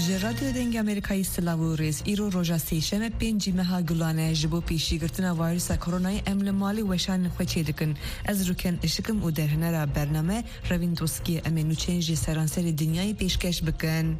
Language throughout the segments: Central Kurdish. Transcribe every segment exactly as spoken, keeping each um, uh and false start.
رادیو دنگ امریکایی سلاوریز ایرو روژا سیشم پنجی مها گلانه جبو پیشی گرتنا ویروس کرونای امل مالی وشان خوچه دکن از روکن اشکم و درهنه را برنامه روین دوسکی امنو چنجی سرانسر دنیای پیشکش بکن.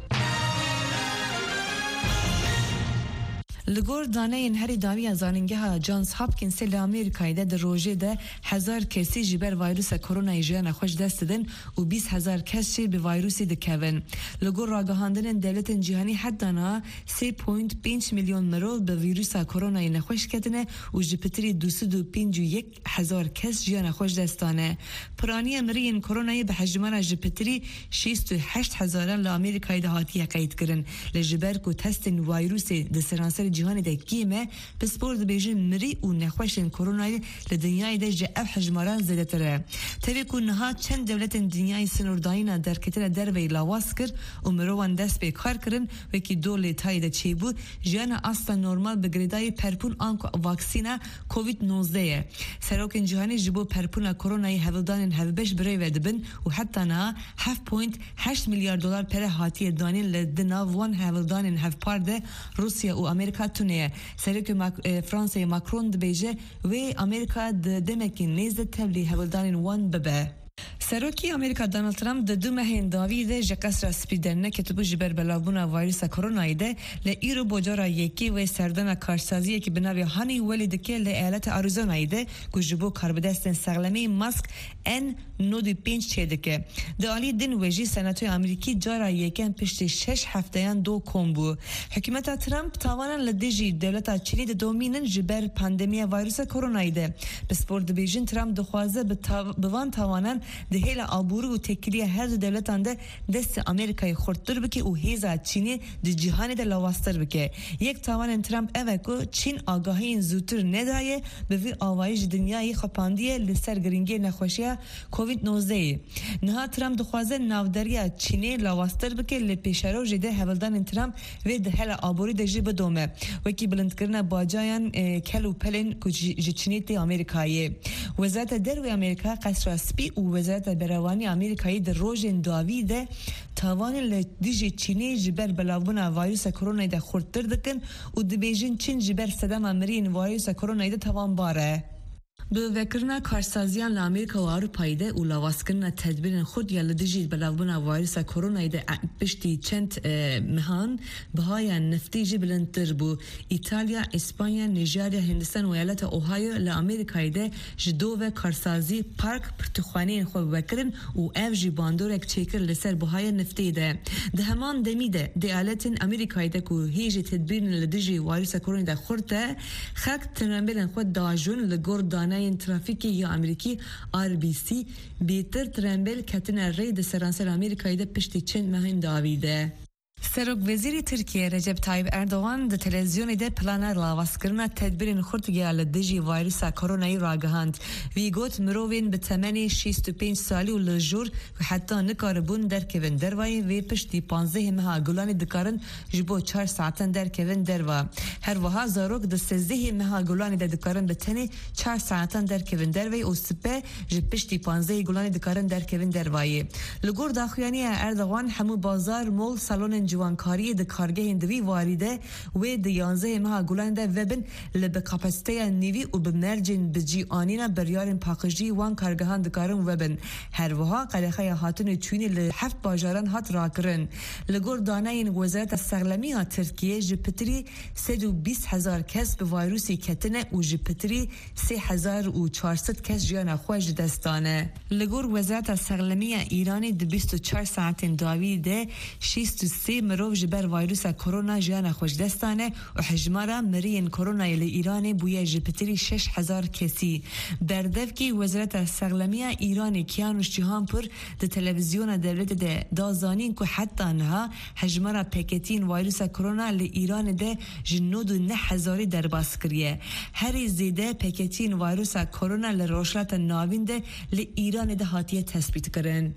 لگور دانه این هری داوی از آنگه ها جانس هاپکینز ل آمریکایی ده در روزه ده هزار کسی جبر ویروس کرونا جیان خوش دست دن و بیست هزار کسی به ویروسی دکون. لگور راگهاندن دولت جهانی حتی نا سه پوینت پنج میلیون مرول به ویروس کرونا نخوش کردنه و جپتری دویست و پنجاه و یک هزار کس جیان خوش دستانه. پرانی امری کرونا به حجمه جپتری شصت و هشت هزار ل آمریکایی ده هاتی قید کردن. لجبر کو تست ویروس دسرانسر جهانی ده کیمه بسپورت بیجن مری و نخوشن کرونای لدنیای ده جه اف حجماران زده تره. تبی کنها چند دولت دنیای سنورداینا در کتر در وی لاواس کر و مروان دست به کار کرن و کی دوله تای ده چی بود جان اصلا نورمال بگریدای پرپون آنکو واکسینا کووید نوزده. سروکن جهانی جبو پرپون کرونای هفدان هفبش برای ودبن و حتی نه هفت پوینت هشت میلیارد دلار پر هاتی دانین لدناوان هفدان هفپارده روسیا و امریکا تونه. سرک مک... فرانسه ماکرون دبیجه و امریکا دمکی نیزد تبلی هولدان وان ببه. سروکی امریکا دونالد ترامپ د دو مهین داویده جکسر سپیدرنه که تبو جبر بلابونا ویروس کرونا ده ل ایرو بوجارا یکی و سردن کارسازی که بناوی هانی ولید که ل ایالت آریزونا ده گوجبو کاربدستن سغلمی ماسک ان نود پنج چیده که دالی دن وجی سناتوی امریکی جارا یکن پشت شش هفتهان دو کمبو. حکومت ترامپ تاوانا لدیجی دولت چینی ده دومینن جبر پاندمی ویروس کرونا ده بسپورت بیژن ترامپ دخوازه بوان تاوانا ده هیل آبورو و تکلیه هر دو دولتان ده دست امریکای خورتر بکی و هیزا چینی ده جهانی ده لواستر بکی. یک تاوان ترامپ اوه که چین آگاهی این زودتر ندایه به وی آوایش دنیای خپاندیه لسر گرینگی نخوشیه کووید نوزده. نها ترامپ دخوازه نافداری چینی لواستر بکی لپیشارو جده هولدان ترامپ و ده هیل آبوری ده جی بدومه وکی بلند کرنا باجایان کلو پلین که چینی تی امریکایی. وزارت در و امریکا قصر سپی و وزارت بروانی امریکایی در روزن داویده تاوان لدیج چینی جبر بلابونا ویروس کرونا ده خورتر دکن و دبیجن چین جبر صدام امرین ویروس کرونا ده تاوان باره. به وکرنا کارسازیان لامریکا و اروپایی ده و لواسکرنا تدبیر خود یا لدیجی بلابونا ویروس کرونا ده پشتی چند مهان بهای نفتی جبلندتر بو. ایتالیا، اسپانیا، نیجریه، هندستان و ایالت اوهایو لامریکایی ده جدو و کارسازی پارک پرتخوانی خود وکرن و اف جی باندورک چیکر لسر بهای نفتی ده. ده همان دمیده ده ایالت امریکایی ده که هیچ تدبیر لدیجی ویروس کرونا ده خورده خاک تنبیل خود داجون لگوردانه این ترافیکی یا امریکی آر بی سی بیتر ترمبل کتن رید سرانسر امریکایی ده پشتی چند مهین داویده. سرک وزیری ترکیه رجب طایب اردوغان ده تلویزیون ده پلان لاواس کرنا تدبیر خورتگی لدیجی ویروس کرونایی راگهاند. وی گوت مروین به تمنی شصت و پنج سالی و لجور و حتی نکاربون در کون دروای و پشتی پانزده ماه گلانی دکارن جبو چهار ساعتن در کون دروا. هر وها زاروک ده سیزده ماه گلانی ده دکارن به تنی چهار ساعتن در کون دروای و سپه جب پشتی پانزده گلانی دکارن در کون دروای. لگور داخویانی اردوغان همو بازار مول سالن جوانکاری د کارگه هندوی واریده و د یانزده ماه گلان ده وبن لب کپاسیته نیوی و به مرجن بجی آنینا بریارن پاکجی وان کارگهان دکارن وبن. هر وها قلقه هاتون چونی لحفت باجاران هات راکرن. لگور دانه این وزارت سغلمی ها ترکیه جپتری سد و بیست هزار کس به ویروسی کتنه و جپتری سه هزار و چهارصد کس جیان خوش دستانه. لگور وزارت سغلمی ایرانی د بیست و چهار ساعتین داویده شصت و سه مروف جبر ویروس کرونا جیان خوش دستانه و حجمارا مرین کرونا ل ایران بویه جپتری شش هزار کسی. بردف کی وزارت سغلمی ایرانی کیانوش جهان پر د تلویزیون دولت ده دازانین که حتی انها حجمارا پیکتین ویروس کرونا ل ایران ده جنود و نه هزاری در باس کریه. هری زیده پیکتین ویروس کرونا ل روشلات ناوین ده ل ایران ده هاتیه تثبیت کرن.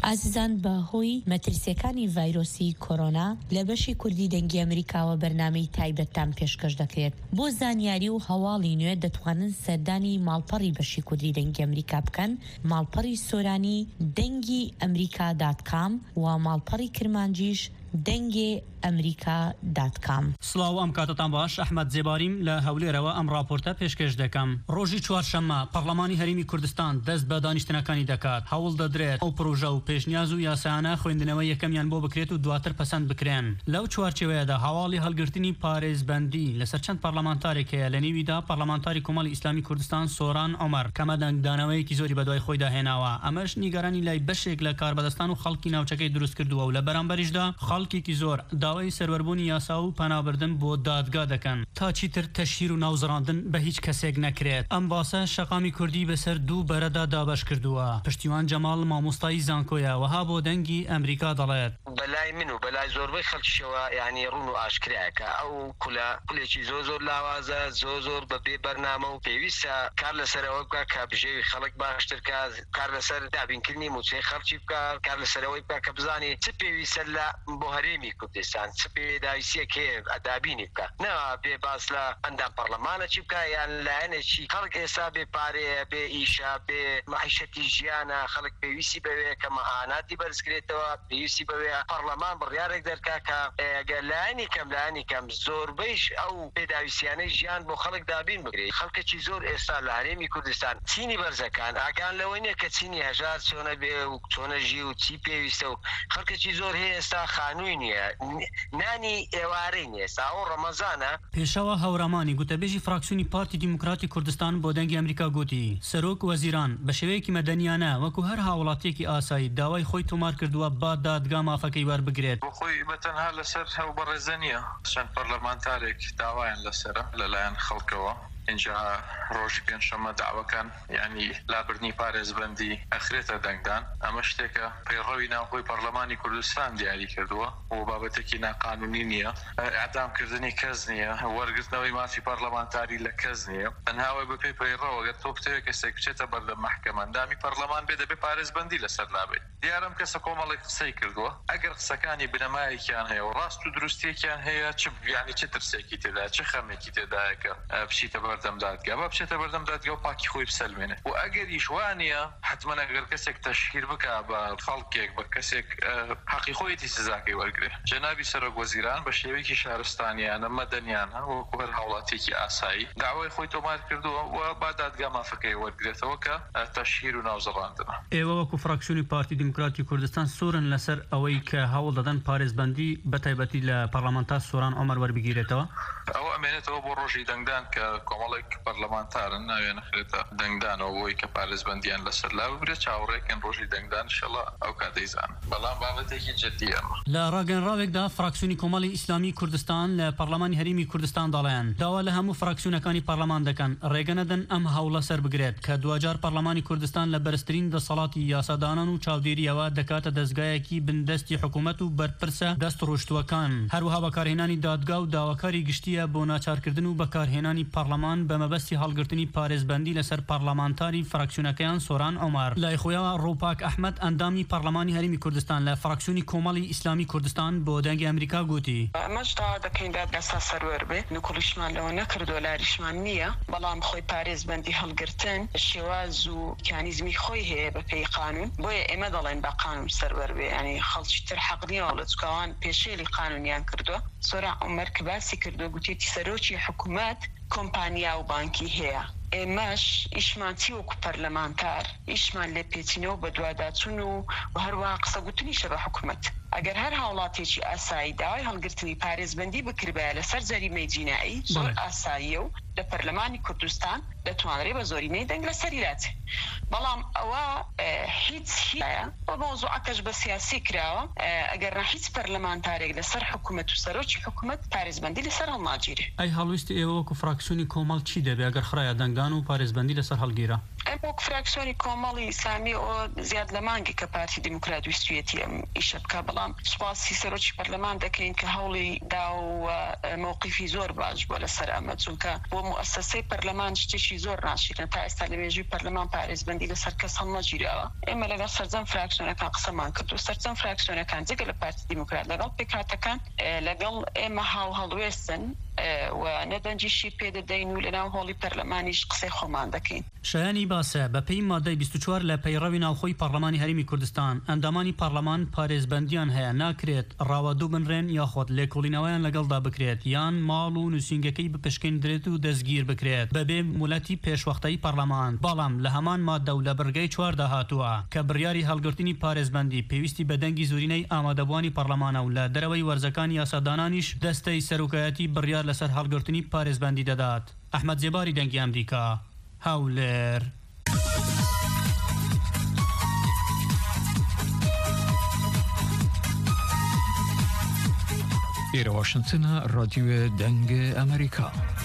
ئازیزان بە هۆی مەترسیەکانی ڤایرۆسی کۆرۆنا لە بەشی کوردی دەنگی ئەمریکاوە بەرنامەی تایبەتتان پێشکەش دەکرێت. بۆ زانیاری و هەواڵی نوێ دەتوانن سەردانی ماڵپەڕی بەشی کوردی دەنگی ئەمریکا بکەن، ماڵپەڕی سۆرانی دەنگی ئەمریکا دات کام و ماڵپەڕی کرمانجیش دەنگێ ئەمریکا دات کام. سڵاو ئەم کاتتان باش، ئەحمەد جێباریم لە هەولێرەوە ئەم راپۆرتە پێشکەش دەکەم. ڕۆژی چوارشەممە پەرلەمانی هەرێمی کوردستان دەست بە دانیشتنەکانی دەکات. هەوڵ دەدرێت ئەو پرۆژە و پێشنیاز و یاسایانە خوێندنەوە یەکەمیان بۆ بکرێت و دواتر پەسەند بکرێن. لەو چوارچێوەیەدا هەواڵی هەڵگرتنی پارێزبەندی لەسەر چەند پەرلەمانتارێک هەیە. لە نێویدا پەرلەمانتاری کۆمەڵی ئیسلامی کوردستان سۆران عومەر کەمە دەنگدانەوەیەکی زۆری بەدوای خۆیدا هێناوە. ئەمەش نیگەرانی لای بەشێک لە کاربەدەستان و خەڵکی ناوچەکەی دروست کردووە و لە بەرامبەریشدا خەڵکێکی زۆر داوای سەروەربوونی یاسا و پەنابردن بۆ دادگا دەکەن تا چیتر تەشهیر و ناوزڕاندن بە هیچ کەسێک نەکرێت. ئەم باسە شەقامی کوردی بەسەر دوو بەرەدا دابەش کردووە. پشتیوان جەماڵ مامۆستایی زانکۆیە وەها بۆ دەنگی ئەمریکا دەڵێت بەلای من و بەلای زۆربەی خەڵکیشەوە یعنی ڕوون و ئاشکرایەکە ئەو کولە پولێکی زۆر زۆر لاوازە، زۆر زۆر بەبێ بەرنامە و پێویستە کار لەسەرەوە بکە کە بژێوی خەڵک باشتر کە کار لەسەر دابینکردنی موچەی خەڵکی بکە، کار لەسەرەوەی بکە کە بزانێت چ پێویستە لە بۆ هەرێمی کوردستان چ پێداویستیەک هەیە ئەدابینی بکە، نەوە بێ باس لە ئەندام پەرلەمانە چی بکە یان لایەنێکی خەڵک ئێستا بێ پارەیە، بێ ئیشا، بێ معیشەتی ژیانە، خەڵک پێویستی بەوێ کە مەعاناتی بەرزکرێتەوە، پێویستی بەوێ پەرلەمان بڕیارێک دەرکا کە ئەگەر لایەنی کەم لایەنی کەم زۆربەیش ئەو پێداویستیانەی ژیان بۆ خەڵک دابین بگرێت. خەڵکێکی زۆر ئێستا لە هەرێمی کوردستان چینی بەرزەکان ئاگان لەوەی نیە کە چینی هەژار چۆنە بێ و چۆنە ژی و چی پێویستە و خەڵکێکی زۆر هەیە ئێستا خانووی نییە، نانی ئێوارەی نیە، ئێستا ئەو ڕەمەزانە. پێشەوە هەورامانی گوتەبێژی فراکسیۆنی پارتی دیموکراتی کوردستان بۆ دەنگی ئەمریکا گوتی سەرۆک وەزیران بە شێوەیەکی مەدەنیانە وەکو هەر هاوڵاتیەکی ئاسایی داوای خۆی تۆمار کردووە با دادگا مافەکەی وەربگرێت. خۆی بەتەنها لەسەر هەو بەڕێزە نییە، چەند پەرلەمانتارێک داوایان لەسرە لەلایەن خەڵکەوە. اینجا ڕۆژی پێنجشەممە داواکان یعنی لابردنی پارێزبەندی ئەخرێتە دەنگدان. ئەمە شتێکە پەیڕەوی ناوخۆی پەرلەمانی کوردستان دیاری کردووە و بابەتێکی ناقانونی نییە، ئەعدامکردنی کەس نییە، وەرگرتنەوەی مافی پەرلەمانتاری لە کەس نییە. تەنهاوی بە پێی پەیڕەوە گەر تۆ بتەوێت کەسێک بچێتە بەردەم مەحکەمە ئەندامی پەرلەمان بێ دەبێ پارێزبەندی لەسەر نابێت. دیارم کەسە کۆمەڵێک قسەی کردووە ئەگەر قسەکانی بنەمایەکیان هەیە و ڕاست و دروستیەکیان هەیە چ یعنی چه ترسێکی تێدا چه خەمێکی تێدایە کە بچیتە بەردەم دادگا با بچێتە بەردەم دادگا و پاکی خۆی بسەلمێنێ و ئەگەریش وانە حتمما ئەگەر کەسێک تەشهیر بکە بە خەڵکێک بە کەسێک حەقی خۆیەتی سزاکەی وەرگرێ. جەنابی سەرۆک وەزیران بە شێوەیەکی شارستانیانە مەدەنیانە وەکو هەر هاوڵاتێکی ئاسایی داوای خۆی تۆمار کردووە و با دادگا مافەکەی وەرگرێتەوە کە تەشهیر و ناوزەڕاندنە. ئێوە وەکو فراکسیۆنی پارتی دیموکراتی کوردستان سۆرن لەسەر ئەوەی کە هەوڵ دەدەن پارێزبەندی بەتایبەتی لە پەرلەمانتار سۆران عومەر وەربگیرێتەوە. ئەوە ئەمێنێتەوە بۆ ڕۆژی دەنگدان کە کۆمەڵێک پەرلەمانتارن ناوێ نەخرێتە دەنگدانەوە بۆی کە پارێزبەندیان لەسەر لا ببرێت چاوەڕێکن ڕۆژی دەنگدان انشەڵا ئەو کاتەیزان. بەڵام بابەتێکی جددیە. لە ڕاگەنراوێکدا فراکسیۆنی کۆمەڵی ئیسلامی کوردستان لە پەرلەمانی هەرێمی کوردستان دەڵێن داوا لە هەموو فراکسیۆنەکانی پەرلەمان دەکەن ڕێگە نەدەن ئەم هەوڵە سەر بگرێت کە دوجار پەرلەمانی کوردستان لە بەرزترین دەسەڵاتی یاسادانان و چاودێریەوە دەکاتە دەستگایەکی بندەستی حکوومەت و بەرپرسە دەست ڕۆشتووەکان. هەروەها بەکارهێنانی دادگا و داواکاری گشتیە بۆ ناچارکردن و بەکارهێنانی پەرلەمان بە مەبەستی هەڵگرتنی پارێزبەندی لەسەر پەرلەمانتاری فراکسیۆنەکەیان سۆران عومەر. لای خۆیەوە ڕووپاک ئەحمەد ئەندامی پەرلەمانی هەرێمی کوردستان لە فراکسیۆنی کۆمەڵی ئیسلامی کوردستان بۆ دەنگی ئەمریکا گوتی ئەمەش داوا دەکەین دادگا سەروەر بێ نکوڵیشمان لەوە نەکردووە لاریشمان نییە، بەڵام خۆی پارێزبەندی هەڵگرتن شێواز و میکانیزمی خۆی هەیە بە پێی قانون، بۆیە ئێمە دەڵێن بە قانون سەروەر بێ، ینی خەڵکی تر حەق نییە لە چکاوان پێشێلی قانونیان کردووە. سۆران عومەر کە باسی کردووە گوتێتی سەرۆکی حکوومەت کۆمپانیا و بانکی هەیە. ئێمەش ئیشمان چی وەکو پەرلەمانتار ئیشمان لێ پێچینەوە بە دوواداچوون و هەروەها قسەگوتنیشە بە حکوومەت. ئەگەر هەر هاوڵاتێکی ئاسایی داوای هەڵگرتنی پارێزبەندی بکردبایە لەسەر جەریمەی جینایی زۆر ئاساییە و لە پەرلەمانی کوردستان دەتوانرێ بە زۆرینەی دەنگ لەسەری لاتێ. بەڵام ئەوە هیچ هیچە بە مۆزوعەکەش بە سیاسی کراوە ئەگەر هیچ پەرلەمانتارێک لەسەر حکوومەت و سەرۆکی حکوومەت پارێزبەندی لەسەر هەڵناگیرێ. ئەی هەڵویستی ئێوە وەکو فراکسیۆنی کۆمەڵ چی دەبێ ئەگەر خڕایە دەنگدان و پارێزبەندی لەسەر هەڵگیرە؟ ئەم وەکو فراکسیۆنی کۆمەڵی ئیسلامی ئەوە زیاد لە مانگی کە پارتی دیموکرات ویستویەتی ئەم ئیشە بکە، بەڵام بەڵام سوپاسی سەرۆکی پەرلەمان دەکەین کە هەوڵی دا و مووقیفی زۆر باش بۆ لەسەر ئەمە چونکە بۆ موسسەسەی پەرلەمان شتێکی زۆر ناشرین تا ئێستا لە مێژووی پەرلەمان پارێزبەندی لەسەر کەس هەڵ نەگیراوە ئێمە لەگەڵ سەرجەم فراکسیۆنەکان قسەمان کرد و سەرجەم فراکسیۆنەکان جگە لە پارتی دیموکرات لەگەڵ پێکهاتەکان لەگەڵ ئێمە هاو هەڵوێستن و نەدەنجیشی پێدەدەین و لەناو هۆڵی پەرلەمانیش قسەی خۆمان دەکەین. شایانی باسە بە پێی مادەی بیست و چوار لە پەیڕەوی ناوخۆی پەرلەمانی هەرێمی کوردستان ئەندامانی پەرلەمان پارێزبەندیان هەیە ناکرێت ڕاوەدوو بنرێن یاخۆت لێکۆڵینەوەیان لەگەڵدا بکرێت یان ماڵ و نووسینگەکەی بپشکێندرێت و دەستگیر بکرێت بەبێ مولەتی پێشوەختەی پەرلەمان بەڵام لە هەمان مادە و لە بڕگەی چواردا هاتووە کە بڕیاری هەڵگرتنی پارێزبەندی پێویستی بە دەنگی زورینەی ئامادەبوانی پەرلەمانە و لە دەرەوەی وەرزەکانی یاسادانانیش دەستەی سەرۆکایەتی بڕیار لەسەر هەڵگرتنی پارێزبەندی دەدات. ئەحمەد جێباری دەنگی ئەمریکا هەولێر. ئێرە واشنگتنە ڕادیۆ دەنگ ئەمریکا.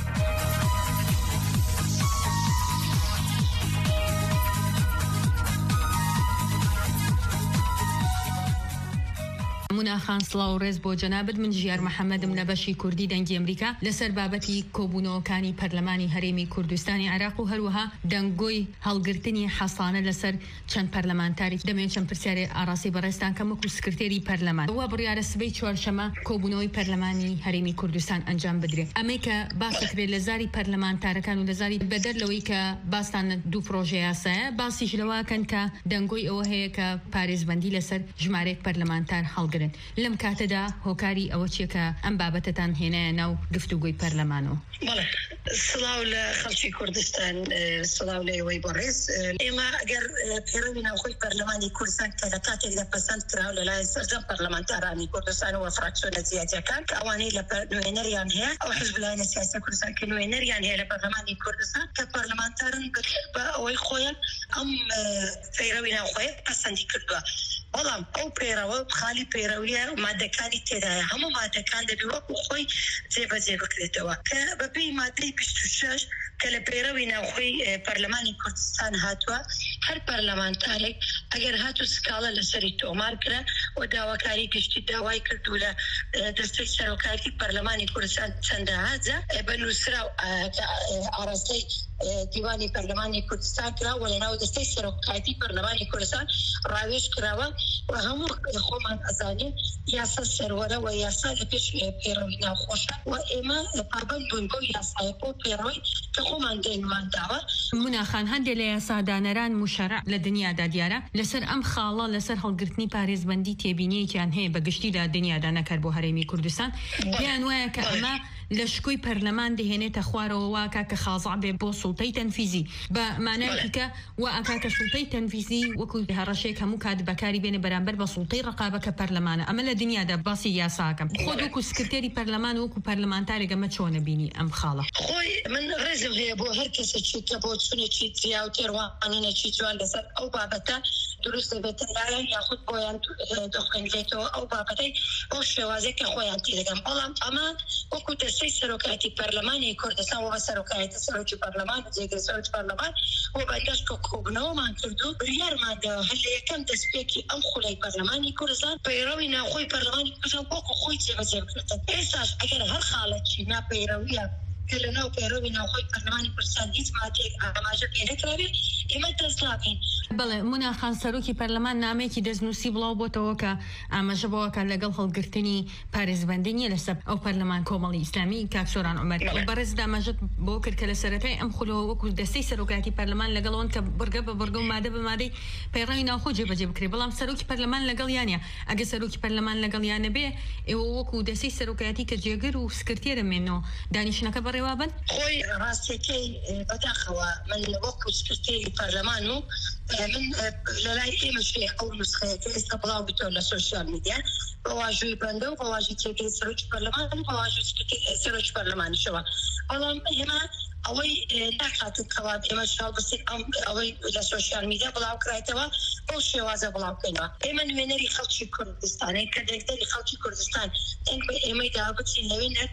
مناخان سڵاو و ڕێز بۆ جەنابەت من ژیار محەممەدم لە بەشی کوردی دەنگی ئەمریکا لەسەر بابەتی کۆبوونەوەکانی پەرلەمانی هەرێمی کوردستانی عێراق و هەروەها دەنگۆی هەڵگرتنی حەسانە لەسەر چەند پەرلەمانتاری دەمێن چەند پرسیارێ ئاراسی بەڕێستان کە وەکو سکرتێری پەرلەمان وە بڕیارە سبەی چوارشەمە کۆبوونەوەی پەرلەمانی هەرێمی کوردستان ئەنجام بدرێت ئەمەی کە باسەکرێت لە زاری پەرلەمانتارەکان و لە زاری بەدەر لەوەی کە باستان دوو پرۆژە یاسایە باسیش لەوەکەن کە دەنگۆی ئەوە هەیە کە پارێزبەندی لەسەر ژمارەیەک پەرلەمانتار هەڵگرن لەم کاتەدا هۆکاری ئەوە چیە کە ئەم بابەتتان هێنایە ناو گفتوگۆی پەرلەمانەوە. بەڵێ سڵاو لە خەڵکی کوردستان سڵاو لە ئێوەی بەڕێز ئێمە ئەگەر پێڕەوی ناوخۆی پەرلەمانی کوردستان کە لە کاتێکدا پەسەند کراوە لەلایەن سەرجەم پەرلەمانتارانی کوردستانەوە فراکسیۆنە جیاجەکان کە ئەوانەی لە نوێنەریان هەیە ئەو حزب لایەنە سیاسی کوردستان کە نوێنەریان هەیە لە پەرلەمانی کوردستان کە پەرلەمانتارن بە ئەوەی خۆیان ئەم پەیڕەوی ناوخۆیە پەسەندی کردووە. بەڵام ئەو پێڕەوە خالی پێڕەویە مادەکانی تێدایە هەموو مادەکان دەبی وەکو خۆی جێبەجێ بکرێتەوە کە بەپێی مادەی بیست و شەش کە لە پێڕەوی ناوخۆی پەرلەمانی کوردستان هاتووە هەر پەرلەمانتارێک ئەگەر هاتو سکاڵە لەسەری تۆمار کرا و داواکاری گشتی داوای کردو لە دەستەی سەرۆکایەتی پەرلەمانی کوردستان چەندە هاجە بە نووسرا و ئاراستەی دیوانی پەرلەمانی کوردستان کراوە و لەناو دەستەی سەرۆکایەتی پەرلەمانی کوردستان ڕاوێژ کراوە و هەموو خۆمان ئەزانین یاسا سەروەرە و یاسا لە پێش پێڕەوی ناوخۆشە و ئێمە پابەند بووین بۆ یاسایە بۆ پێڕەوەی کە خۆمان دێنوان داوە. مناخان هەندێک لە یاسادانەران مشەرع لە دنیادا دیارە لەسەر ئەم خاڵە لەسەر هەڵگرتنی پارێزبەندی تێبینیەکیان هەیە بە گشتی لە دنیادا نەکرد بۆ هەرێمی کوردستان پێیان وایە کە ئەمە لە شکۆی پەرلەمان دەهێنێتە خوارەوە واکە کە خازع بێ بۆ سوڵتەی تەنفیزی بە مانایەکی کە و ئاکا کە سوڵتەی تەنفیزی وەکو هەڕەشێک هەموو کات بەکاری بێنێ بەرامبەر بە سوڵتەی ڕقابەکە پەرلەمانە ئەمە لە دنیادا باسی یاساکەم خۆت وەکو سکرتێری پەرلەمان وەکو پەرلەمانتارێک ئەمە چۆنە بینی ئەم خاڵە؟ خۆی من ڕێزم هەیە بۆ هەر کەسێکی کە بۆ چونێکی جیا و تێڕوانینێکی جوان لەسەر ئەو بابەتە دروست دەبێتە لایە یاخود بۆیان دەخوێنرێتەوە ئەو بابەتەی ئەو شێوازێک کە خۆیان تێدەگەن بەڵام ئەمە وەکو دەستەی سەرۆکایەتی پەرلەمانی کوردستان و بە سەرۆکایەتی سەرۆکی پەرلەمان جێگەی سەرۆکی پەرلەمان و بەدەست کە کۆبنەوەمان کردو بریارمان داوە هەر لە یەکەم دەستپێکی ئەم خولەی پەرلەمانی کوردستان پەیڕەوی ناوخۆی پەرلەمانی کوردستان وەکو خۆی جێبەجێ بکرێتە. ئێستاش ئەگەر هەر خاڵێکی ناپەیڕەویە کە لە ناو پەیڕەوی ناوخۆی پەرلەمانی کوردستان هیچ مادەیەک ئاماژە پێ نەکراوێت ئێمە دەست ناکەین. بەڵێ مناخان سەرۆکی پەرلەمان نامەیەکی دەستنووسی بڵاو بۆتەوە کە ئاماژە بۆەکە لەگەڵ هەڵگرتنی پارێزبەندی نیە لەسەر ئەو پەرلەمان کۆمەڵی ئیسلامی کاک سۆران عومەر بەڕێز داماژەت بۆ کرد کە لە سەرەتای ئەم خولەوە وەکو دەستەی سەرۆکایەتی پەرلەمان لەگەڵەوەن کە بڕگە بە بڕگە و مادە بە مادەی پەیڕەوی ناوخۆ جێبەجێ بکرێت بەڵام سەرۆکی پەرلەمان لەگەڵ یانە ئەگە سەرۆکی پەرلەمان لەگەڵ یانە بێ ئێوە وەکو دەستەی سەرۆکایەتی کە جێگر و سکرتێرە مێنەوە دانیشتنەکە بەڕێوا بن خۆی ڕاستیەکەی بەداخەوە من وەکو سکرتێری پەرلەمان و من لەلای ئێمە شوێ ئەو نسخەیەکە ئێستا بڵاو بتۆ لە سۆشیال میدیا بەواژووی بەندە و بەواژی تێگەی سەرۆکی پەرلەمان و بەواژوی سەرۆکی پەرلەمانیشەوە بەڵام ئێمە ئەوەی ناکاتت کەوا ئێمە شاڵ بسین ئەوەی لە سۆشیال میدیا بڵاو کرایتەوە بۆ شێوازە بڵاوکەینەوە. ئێمە نوێنەری خەڵکی کوردستانەی کە دەنگدەری خەڵکی کوردستان دەنگ بە ئێمەی دا بچین لەوێنەر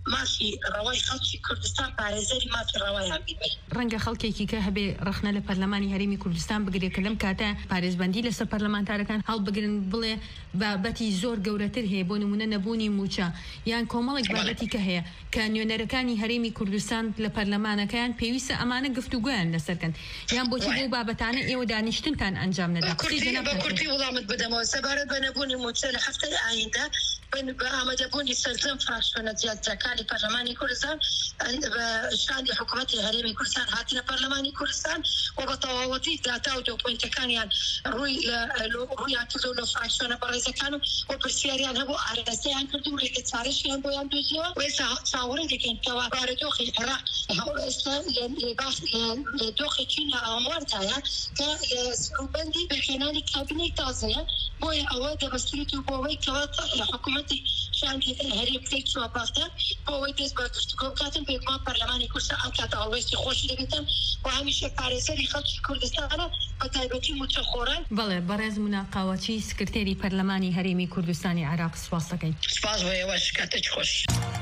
مافی ڕەوای خەڵکی کوردستان پارێزەری مافی ڕەوایان بیبێ. ڕەنگە خەڵکێکی کە هەبێ ڕخنە لە پەرلەمانی هەرێمی کوردستان بگرێ کە لەم کاتە پارێزبەندی لەسەر پەرلەمانتارەکان هەڵبگرن بڵێ بابەتی زۆر گەورەتر هەیە بۆ نمونە نەبوونی موچە یان کۆمەڵێک بابەتی کە هەیە کە نوێنەرەکانی هەرێمی کوردستان لە پەرلەمانەکەیان پێویستە ئەمانە گفتوگویان لەسەرکەن یان بۆچی بۆ بابەتانە ئێوە دانیشتنتان ئەنجام نەدا. بە کورتی وڵامت بدەمەوە سەبارەت بە نەبوونی موچە لە هەفتەی ئایندا بە ئامادەبوونی سەرجەم فراکسیۆنە زیادترەکانی پەرلەمانی کوردستان بە شانی حکوومەتی هەرێمی کوردستان هاتنە پەرلەمانی کوردستان و بە تەواوەتی داتا و دۆکمنتەکانیان ڕووی ڕوویان کردو لە فراکسیۆنە بەڕێزەکان و پرسیاریان هەبوو ئارەستەیان کردو و ڕێگە چارەشیان بۆیان دۆزیەوە و ئێستا چاوەڕێ دەکەین کەوا بارەدۆخی عێراق ئێستا لە دۆخێکی نائاماردایە کە لە سروبەندی بەهێنانی کابینەی تازەیە بۆیە ئەوە دەبەستێت و بۆەوەی کەوا حکوومەتی شانی هەرێم پێی چوە باختە بۆەوەی دەست بە گفتوگۆ بکاتن پێکمان پەرلەمانی کوردستان ئەم کاتە هەڵوێستی خۆشی دەبێتن و هەمیشە پارێزەری خەڵکی کوردستانە بە تایبەتی موچەخۆران. بەڵێ بەڕێز موناقاوەچی سکرتێری پەرلەمانی هەرێمی کوردستانی عێراق سوپاس دەکەین. سپاس بۆ ئێوەش کاتێک خۆش.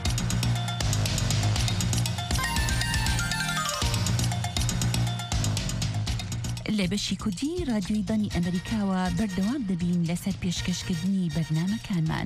لە بەشی کوردی رادیۆی دانی ئەمریکاوە بەردەوام دەبین لەسەر پێشکەشکردنی بەرنامەکانمان.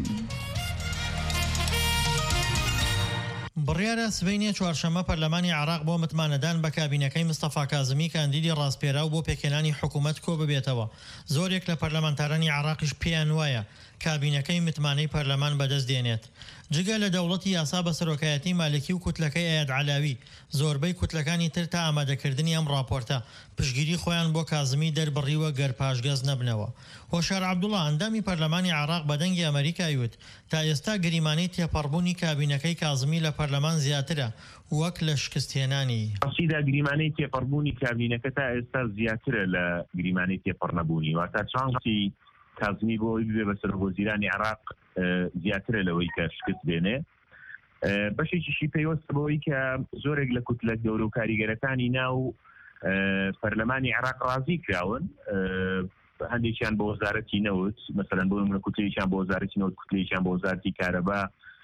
بڕیارە سبەینێ چوارشەممە پەرلەمانی عێراق بۆ متمانەدان بە کابینەکەی مستەفا کازمی کاندیدی ڕاستپێراو بۆ پێکێنانی حکوومەت کۆ ببێتەوە. زۆرێک لە پەرلەمانتارانی عێراقیش پێیان وایە کابینەکەی متمانەی پەرلەمان بەدەست دێنێت. جگە لە دەوڵەتی یاسا بە سەرۆکایەتی مالکی و کوتلەکەی ئەیاد عەلاوی زۆربەی کوتلەکانی تر تا ئامادەکردنی ئەم راپۆرتە پشگیری خۆیان بۆ کازمی دەربڕیوە گەر پاشگەز نەبنەوە. هۆشار عەبدوڵڵا ئەندامی پەرلەمانی عێراق بە دەنگی ئەمریکای وت تا ئێستا گریمانەی تێپەڕبوونی کابینەکەی کازمی لە پەرلەمان زیاترە وەک لە شکستهێنانی. ڕاستیدا گریمانەی تێپەڕبوونی کابینەکە تا ئێستا زیاترە لە گریمانەی تێپەڕنەبوونی واتە چانسی کازمی بۆ ئەوی ببێ بە سەرۆکوەزیرانی عێراق زیاترە لەوەی کە شکست بێنێ. بەشێکیشی پێوەستە بەوەی کە زۆرێک لە کوتلە گەورە و کاریگەرەکانی ناو پەرلەمانی عێراق ڕازی کراون هەندێکیان بۆ وەزارەتی نەوت مەسەلەن بۆ نمونە کوتلەیەکیان بۆ وەزارەتی نەوت کوتلەیەکیان بۆ وەزارەتی کارەبا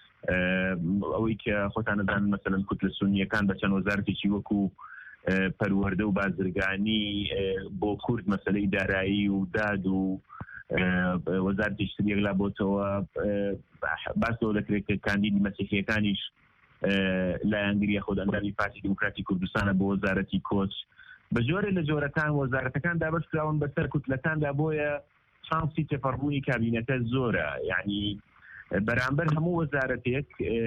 ئەوەی کە خۆتان دەزانن مەسەلەن کوتلە سونیەکان بە چەند وەزارەتێکی وەکو پەروەردە و بازرگانی بۆ کورد مەسەلەی دارایی و داد و وەزارەتی شتێکلا بۆتەوە باسەوە دەکرێت کە کاندیدی مەسیحیەکانیش لایەنگریە خۆ ئەندامی پارتی دیموکراتی کوردستانە بۆ وەزارەتی کۆچ بە جۆرە لە جۆرەکان وەزارەتەکان دابەشکراون بەسەر کوتلەکاندا بۆیە شانسی تێپەڕبوونی کابینەکە زۆرە یعنی بەرامبەر هەموو وەزارەتێک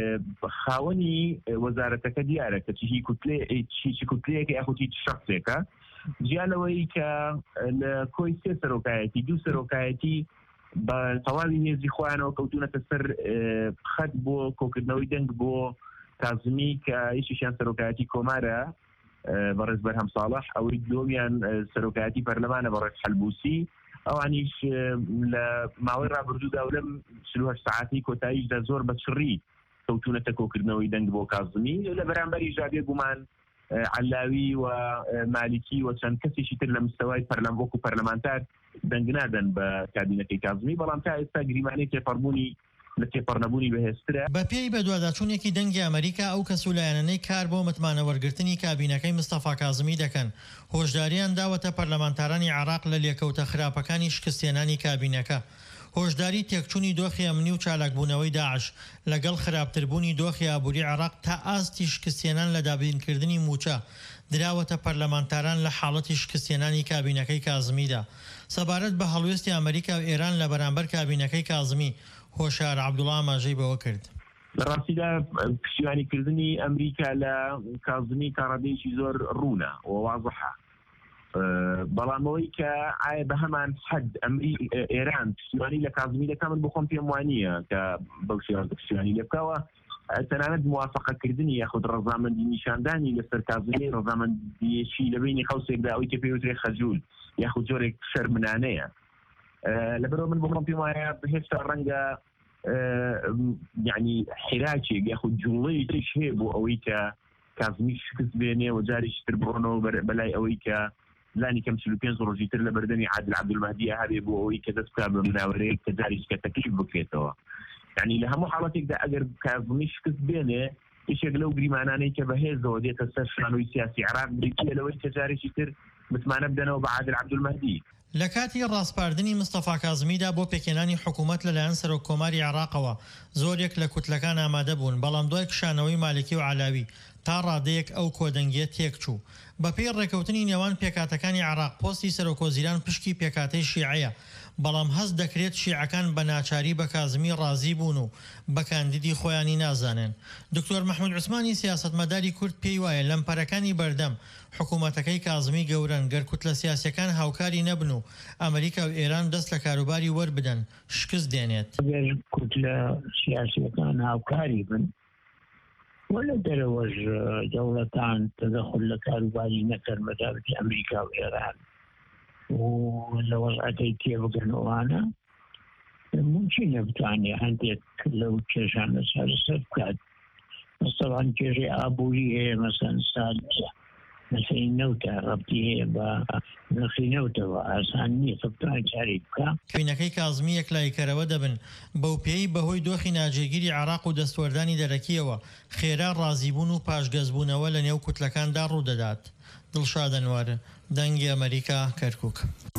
خاوەنی وەزارەتەکە دیارە کە چی کوتلەیەکی کوتلەیەکە یاخوتی شخصێکە جیالەوەی کە لە کۆی سێ سەرۆکایەتی دوو سەرۆکایەتی بە تەواوی نێزی خۆیانەوە کەوتونەتە سەر خەت بۆ کۆکردنەوەی دەنگ بۆ کازمی کە هیچیشیان سەرۆکایەتی کۆمارە بەڕێز بەرهەم ساڵح ئەوەی دومیان سەرۆکایەتی پەرلەمانە بەڕێز حەلبوسی ئەوانیش لە ماوەی ڕابردوودا و لەم چل و هەشت سەعاتی کۆتاییشدا زۆر بە چڕی کەوتونەتە کۆکردنەوەی دەنگ بۆ کازمی لە بەرامبەری ژابێ گومان علاوی و مالکی و چەند کەسێکی تر لە مستەوای پەرلەم وەکو پەرلەمانتار دەنگ نادەن بە کابینەکەی کازمی بەڵام تا ئێستا گریمانەی تێپەڕبوونی لە تێپەڕنەبوونی بەهێزترە. بە پێی بە دوواداچوونێکی دەنگی ئەمریکا ئەو کەسولایەنەی کار بۆ متمانە وەرگرتنی کابینەکەی مستەفا کازمی دەکەن هۆشداریان داوەتە پەرلەمانتارانی عێراق لە لێکەوتە خراپەکانی شکستێنانی کابینەکە. هۆشداری تێکچوونی دۆخی ئەمنی و چالاکبوونەوەی داعش لەگەڵ خراپتربوونی دۆخی ئابووری عێراق تا ئاستی شکستێنان لە دابینکردنی موچە دراوەتە پەرلەمانتاران لە حاڵەتی شکستێنانی کابینەکەی کازمیدا. سەبارەت بە هەڵوێستی ئەمریکا و ئێران لە بەرامبەر کابینەکەی کازمی هۆشار عەبدوڵڵا ئاماژەی بەوە کرد. لە ڕاستیدا پشتیوانیکردنی ئەمریکا لە کازمی کاڕادەیەکی زۆر ڕوونە و واضحە بەڵامەوەی کە ئایا بە هەمان حەد ئەمری ئێران پشتیوانی لە کازمی دەکە من بخۆم پێم وانییە کە بەو شێوازە پشتیوانی لێ بکەوە تەنانەت موافقەکردنی یاخود ڕەزامەندی نیشاندانی لەسەر کازمی ڕەزامەندیەکی لە بینی خەوسێکدا ئەوەی کە پێوترێ خەجوول یاخود جۆرێک شەرمنانەیە لەبەرەوە من بخۆم پێم وایە هێشتا ڕەنگە یعنی حراکێک یاخود جوڵەی تریش هەیە بۆ ئەوەی کە کازمی شکست بێنێ و جاریش تر بڕۆنەوە بەلای ئەوەی کە لانی کەم چل و پێنج ڕۆژی تر لە بەردەمی عادل عەبدولمەهدیە هەبێ بۆ ئەوەی کە دەست بکات بە مناوەرەیەک کە جاریش کە تەکلیف بکرێتەوە. یعنی لە هەموو حاڵەتێکدا ئەگەر کازمی شکست بێنێ یەکێک لەو گریمانانەی کە بەهێزەوە دێتە سەر شانۆی سیاسی عێراق بریتە لەوەی کە جارێکی تر متمانە بدەنەوە بە عادل عەبدولمەهدی. لە کاتی ڕاستپاردنی مستەفا کازمیدا بۆ پێکێنانی حکوومەت لەلایەن سەرۆککۆماری عێراقەوە زۆرێک لە کوتلەکان ئامادە بوون، بەڵام دوای کشانەوەی مالکی و علاوی تا ڕادەیەک ئەو کۆدەنگیە تێک چوو. بەپێی ڕێکەوتنی نێوان پێکاتەکانی عێراق پۆستی سەرۆکۆزیران پشکی پێکاتەی شیعەیە، بەڵام هەست دەکرێت شیعەکان بە ناچاری بە کازمی ڕازی بوون و بە کاندیدی خۆیانی نازانن. دکتۆر مەحموود عوسمانی سیاسەتمەداری کورد پێی وایە لەمپەرەکانی بەردەم حکوومەتەکەی کازمی گەورن گەرکوت لە سیاسەکان هاوکاری نەبن و ئەمریکا و ئێران دەست لە کاروباری وەربدەن شکست دێنێت. گەرکوت لە سیاسەکان هاوکاری بن ولا دەرەوەش دەوڵەتان تەدەخل لە کاروباری نەکەن بەتابەتی ئەمریکا و ئێران و لە وەضعەتی تێبگەنەوانە ممکنە بتوانێت هەندێک لەو کێشانە چارەسەر بکات. مەسەڵەن کێشەی ئابووری هەیە، مەسەڵەن سال نرخی نەوتە ڕەبتی هەیە بە نرخی نەوتەوە ئاسان نییە کە بتوانێت چارەی بکات. کوێنەکەی کازمی یەکلایکەرەوە دەبن بەو پێی بەهۆی دۆخی ناجێگیری عێراق و دەستوەردانی دەرەکیەوە خێرا ڕازیبوون و پاشگەزبوونەوە لە نێو کوتلەکاندا ڕوودەدات. دڵشاد ئەنوار، دەنگی ئەمریکا، کەرکووک.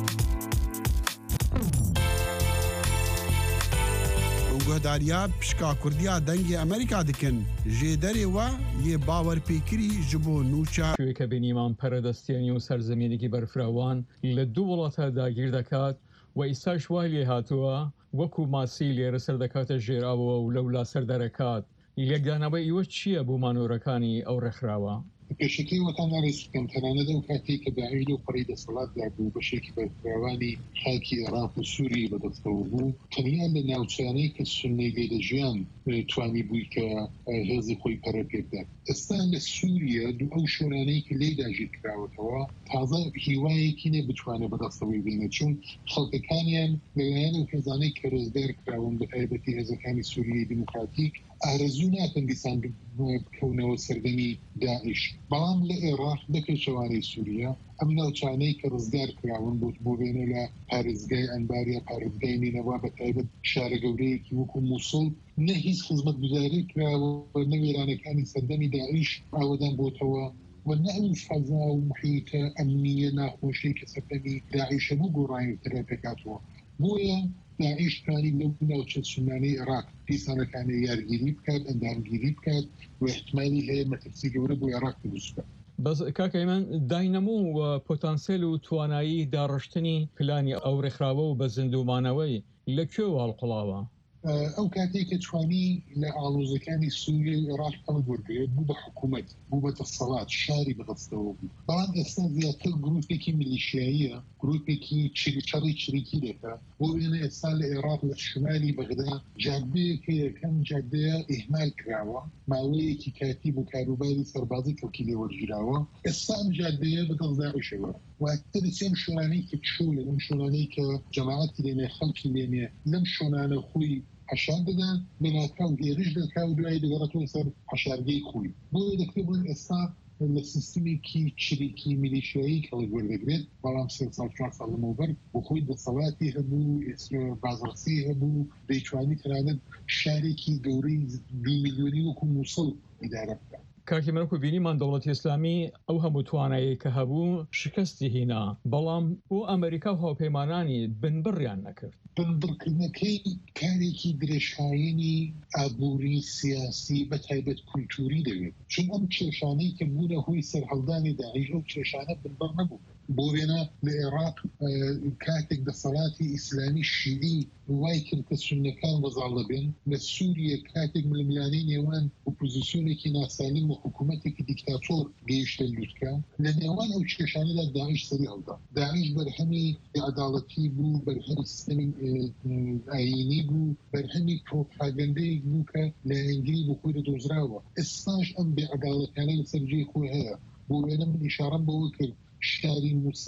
گۆداریا پشکا کوردیا دەنگی ئەمریکا دکن ژێدەرێ وە یێ باوەرپێکری ji بۆ نوچە شوێکە بینیمان پەرەدەستێنی و سەرزەمینێکی بەرفراوان لە دوو وڵاتە داگیر دەکات و ئیساش وای لێ هاتووە وەکو ماسی لێرە سەر دەکاتە ژێراوەوە و لەولا سەر دەرەکات. لێکدانەوەی ئیوە چییە بۆ مانۆرەکانی ئەو ڕێکخراوە؟ پێشەکەی وەتان ناڕێستکەم تەنانەت ئەو کاتێک کە داعش و پەڕی دەسەڵاتدا بوو بەشێکی بەرفراوانی خاکی عێراق و سووری بەدەستەوە بوو، تەنیا لە ناوچانەی کە سونەی لێدەژیان توانی بووی کە هێزی خۆی پەرە پێ بدات. ئێستا لە سووریا دوو ئەو شۆرانەی کە لێ داژیر کراوەتەوە تازە هیوایەکی نێ بتوانێت بەدەستەوەی بێنێت، چون خەڵکەکانیان لەلایەن ئەو هێزانەی کە ڕێزدار کراون بە تایبەتی هێزەکانی سووریای دیموکراتیک ئارەزوو ناکەن دیسان بکەونەوە سەردەمی داعش. بەڵام لە عێراق بەکەشەوانەی سووریا ئەم ناوچانەی کە ڕزگار کراون بۆ بۆ بێنە لە پارێزگای ئەنباریا پارێزگای نینەوا بە تایبەت شارە گەورەیەکی وەکو مووسڵ نە هیچ خزمەت گوزاری کراوە نە وێرانەکانی سەردەمی داعش ئاوەدان بۆتەوە و نە ئەو فەزا و محیتە ئەمنیە ناخۆشەی کە سەردەمی داعشە بوو گۆڕانیترە پێکاتەوە. بۆیە داعش توانی لەو ناوچە سونانەی عێراق پیسانەکانی یارگیری بکات، ئەندامگیری بکات و احتمالی هەیە مەترسی گەورە بۆ عێراق بدوست بکات. بەس کاکەی من داینەموو و پۆتانسیل و توانایی داڕشتنی پلانی ئەو ڕێکخراوە و بە زیندومانەوەی لەکوێوە هەڵقوڵاوە؟ ئەو کاتێک کە توانی لە ئاڵۆزەکانی سووریە و عێراق هەڵگورگرێت بوو بە حکوومەت، بوو بە دەسەڵات، شاری بەدەستەوە بوو. بەڵام ئێستا زیاتر گروپێکی میلیشیاییە، گروپێکی چڕی چریکی دێکە بۆ وێنە ئێستا لە عێراق لە شمالی بەغدا جادەیەکە یەکەم جادەیە ئیهمال کراوە، ماوەیەکی کاتی بۆ کاروباری سەربازی کەڵکی لێوەرگیراوە. ئێستا ئەم جادەیە بەدەست داعشەوە واتە دەچێن شۆرانەی کە چوو لە ئەم شۆرانەی کە جەماعەتی لێنێ خەڵکی لێنێ لەم شۆرانە خۆی حشان دەدەن بێناکە و هێرش دەکا و دوای دەگەڕێتەوە سەر حەشارگەی خۆی. بۆیە دەکرێت بڵێن ئێستا لە سیستمێکی چریکی میلیشیایی کە وەردەگرێت، بەڵام سێ ساڵ چوار ساڵ لەمەوبەر بۆ خۆی دەسەڵاتی هەبوو، بازرسی هەبوو، دەیتوانی تەنانەت شارێکی گەورەی دوو میلیۆنی وەکو مووسڵ ئیدارە بکات. کاکی منەکو بینیمان دەوڵەتی ئیسلامی ئەو هەموو توانایی کە هەبوو شکستی هینا، بەڵام بۆ ئەمریکا و هاوپەیمانانی بنبڕیان نەکرد. بنبڕکردنەکەی کارێکی درێژخایەنی ئابووری سیاسی بە تایبەت کولتوری دەوێت، چون ئەم کێشانەی کە بوونە هۆی سەرهەڵدانی داعش ئەو کێشانە بنبڕ نەبوو. بۆ وێنە لە عێراق کاتێک دەسەڵاتی ئیسلامی شیعی وای کرد کە سونەکان بەزاڵە بێن، لە سووریە کاتێک ململانەی نێوان ئۆپۆزیسیۆنێکی ناسالم و حکوومەتێکی دیکتاتۆر گەیشتە لووتکە، لە نێوان ئەو کێشانەدا داعش سەری هەڵدا. داعش بەرهەمی عەداڵەتی بوو، بەرهەمی سیستەمی ئاینی بوو، بەرهەمی پرۆپاگەندەیەک بوو کە لە ئەنگلی بۆ خۆی دەدۆزراوە. ئێستاش ئەم بێعەداڵەتانە لەسەر جێی خۆی هەیە. بۆ وێنە من ئیشارەم بەوە کرد شاری مووسڵ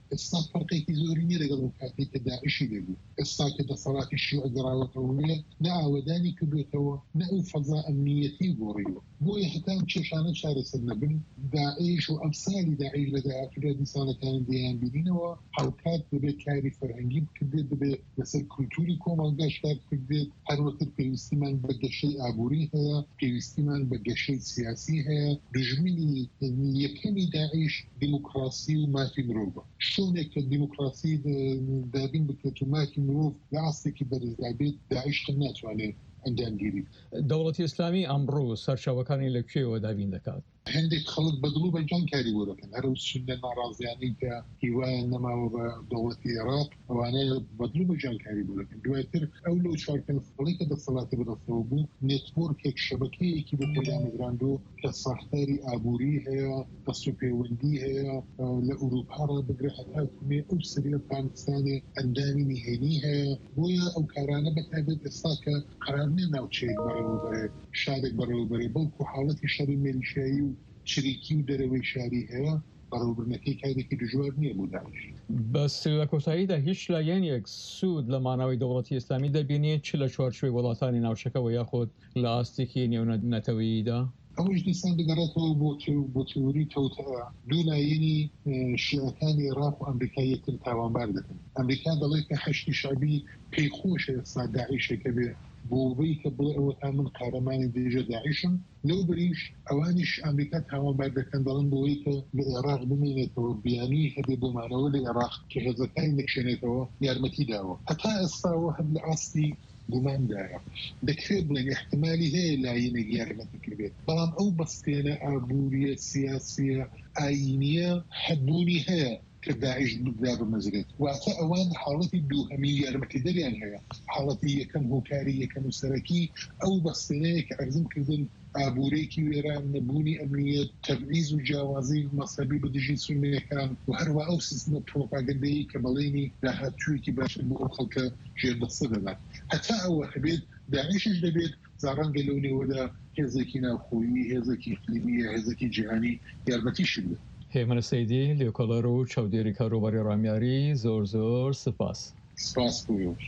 ئێستا فەرقێکی زۆری نیە لەگەڵ کاتی کە داعشی دەبوو ئێستا کە دەسەڵاتی شیوع گەڕاوەتەوە نیە نە ئاوەدانی کردوێتەوە نە ئەو فەزا ئەمنیەتی گۆڕیوە بۆیە هەتان کێشانە چارەسەر نەبن داعش و ئەمسالی داعش لە داهاتوودا دیسانەکانی دەیان بینینەوە هەڵکات دەبێت کاری فەرهەنگی بکردێت دەبێت لەسەر کولتوری کۆمەڵگەش کار بکردێت هەروەکر پێویستیمان بە گەشەی ئابووری هەیە پێویستیمان بە گەشەی سیاسی هەیە دژمنی یەکەمی داعش دیموکراسی و مافی مرۆڤە شوونێک کە دیموکراسی دابین بکرێت و مافی مرۆڤ لە ئاستێکی بەرزدابێت داعش ناتوانێت ئەنجامگیری دەوڵەتی ئیسلامی ئەمڕۆ سەرچاوەکانی لەکوێوە دابین دەکات هەندێک خەڵک بەدڵ و بەجان کاری بۆ دەکەن هەرو سنە ناڕازیانی کە هیوایان نەماوە بە دەوڵەتی عێراق ئەوانەیە بەدڵ و بەجان کاری بۆ دەکەن دوایتر ئەو لەو چوارکەنفڵی کە دەسەڵاتی بەدەستەوە بوو نێتوۆرکێک شەبەکەیەکی بە پێدامەگراندۆ کە ساختاری ئابووری هەیە دەست و پەیوەندی هەیە لە ئوروپا ڕابگرێ هەتا کومێ ئەو سەریە پاکستانێ ئەندامی نهێنی هەیە بۆیە ئەو کارانە بەتایبێت ئێستا کە قرار نیە ناوچەیەک بەڕێوەبەرێ شارێک بەڕێوەبەرێ بەڵکو حاڵەتی شەڕی مێلیشایی و چریکی و دەرەوەی شاری هەیە بەڕێوەبردنەکەی کارێکی دژوار نییە بۆ داعش بەس لە کۆتاییدا هیچ لایەنێک سوود لە ماناوی دەوڵەتی ئیسلامی دەبینێت چ لە چوارچوێی وڵاتانی ناوچەکەەوە یاخۆت لە ئاستێکی نێونەتەوەییدا ئەوش دیسان دەگەڕێتەوە بۆ تێوری تەوتەوە دوو لایەنی شیعەکانی عێراق و ئەمریکا یەکتر تاوانبار دەکەن ئەمریکا دەڵێت کە هەشتی شعبی پێی خۆشە ئێستا داعیشێکە بێ بۆبەی کە بڵێ ئەوە تا من قارەمانی دێژە داعیشم لەو بریش ئەوانیش ئەمریکا تاوانبار دەکەن دەڵن بۆی کە لە عێراق بمێنێتەوە بیانی هەبێ بۆمانەوە لە عێراق کە هێزەکانی نەکشێنێتەوە یارمەتی داوە هەتا ئێستاوە هەم لە ئاستی گوماندایە دەکرێت بڵێن احتمالی هەیە لایەنێک یارمەتی کردێت بەڵام ئەو بەستێنە ئابووریە سیاسیە ئاینیە حەبوونی هەیە کە داعش بدا بمەزرێت واتە ئەوان حاڵەتی دووهەمی یارمەتی دەریان هەیە حاڵەتی یەکەم هۆکاری یەکەم و سەرەکی ئەو بەستێنەیە کە ئەرزم کردن ئابوورێکی وێران نەبوونی ئەمنیەت تەبعیز و جیاوازی مەسەبی بەدژی سونیەکان و هەروە ئەو سیستمە پرۆپاگەندەیە کە بەڵێنی داهاتوویەکی باشن بۆ ئەو خەڵکە ژێردەستە دەدات هەتا ئەوە هەبێت داعشش دەبێت زارانگە لەو نێوەدا هێزێکی ناوخۆیی هێزێکی اقلیمی هێزێکی جیهانی یارمەتیشی بدات هێمنە سەیدی لێکۆڵەر و چاودێری کاروباری ڕامیاری زۆر زۆر سپاس سپاس بوویەوە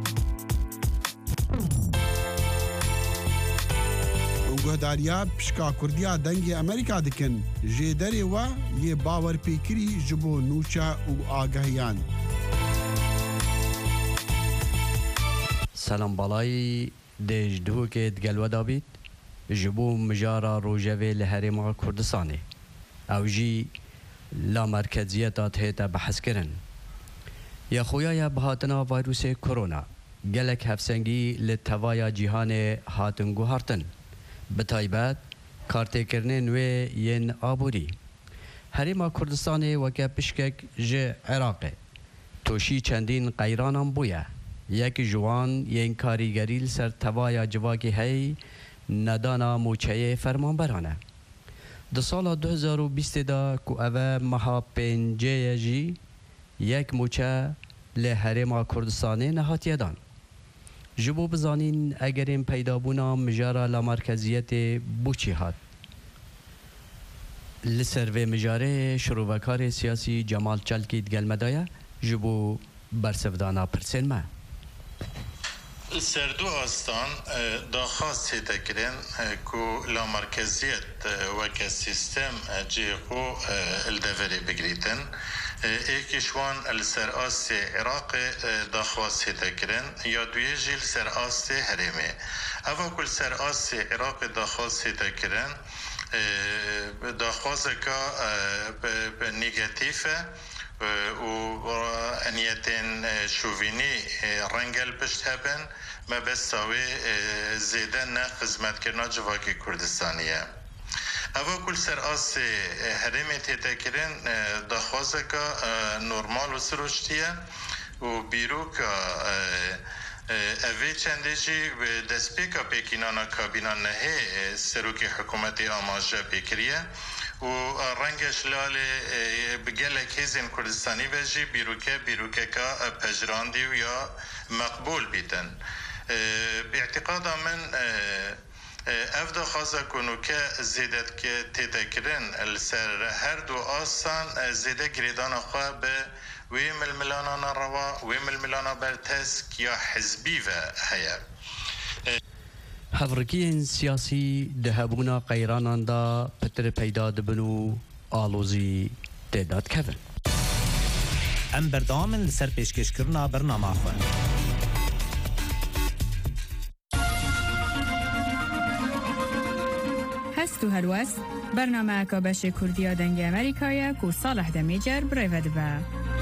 گۆداریا پشکا کوردیا دەنگی ئەمریکا دکن ژێ دەرێوە یێ باوەرپێکری ji بۆ نوچە و ئاگەهیان سەلام باڵایی دێژدووکێت گەلوەدا بیت ji بۆ مژارە ڕۆژەوێ لە هەرێما کوردستانê ew jî la merkeziyeta hête behezkirin ya xoyaya bihatina vayrûsê korona gelek hevsengî li tevaya cîhanê hatin guhartin bi taybet kartêkirinê nûê yên aborî herêma Kurdistanê weke pişkek ji Iraqê toşî çendîn qeyranan bûye yekî ji wan yên karîgerî li ser tevaya civakê hey nedana mûçeyê fermanberan e di sala du hezar û bîstê da ku ev e meha pênceyê jî yek mûçe lê herêma Kurdistanê nehatiye dan ji bo bizanîn egerên peydabûna mijara la merkeziyetê bûçî hat li ser vê mijarê şirovekarê siyasî Cemal Çelkî digelmedaye ji bo bersevdana pirsên me سردو آستان داخواست تکرین کو لا مرکزیت وک سیستم جیخو الدوری بگریتن ایکیشوان السر آست عراق داخواست تکرین یا دوی جیل سر آست هریمه اما کل سر آست عراق داخواست تکرین داخواست که نگاتیفه و انیتین شوینی رنگل پشت هبن ما بس ساوی زیده نه خدمت کردن جواکی کردستانیه اول کل سر آس هرمی تیتکرین داخوازه که نورمال و سروشتیه و بیرو که اوی چنده جی دست پیکا پیکینانا کابینا نهی سروکی حکومتی آماجه پیکریه و رنگش لال بگلک هزین کردستانی بجی بیروکه بیروکه که پجراندی و یا مقبول بیتن باعتقاد من افدا خاصه کنو که زیدت که تدکرن السر هر دو آسان زیده گریدان خواه به ويم الملانا روا ويم الملانا برتسك يا حزبي هيا هفرکین سیاسی دهبونا قیرانان دا پتر پیدا دبنو آلوزی تعداد کردن. ام بردام لسر پیشکش کرنا برنامه خواه. هست و هلوس برنامه اکابش کردیا دنگ امریکایا کو صالح دمیجر برایود با.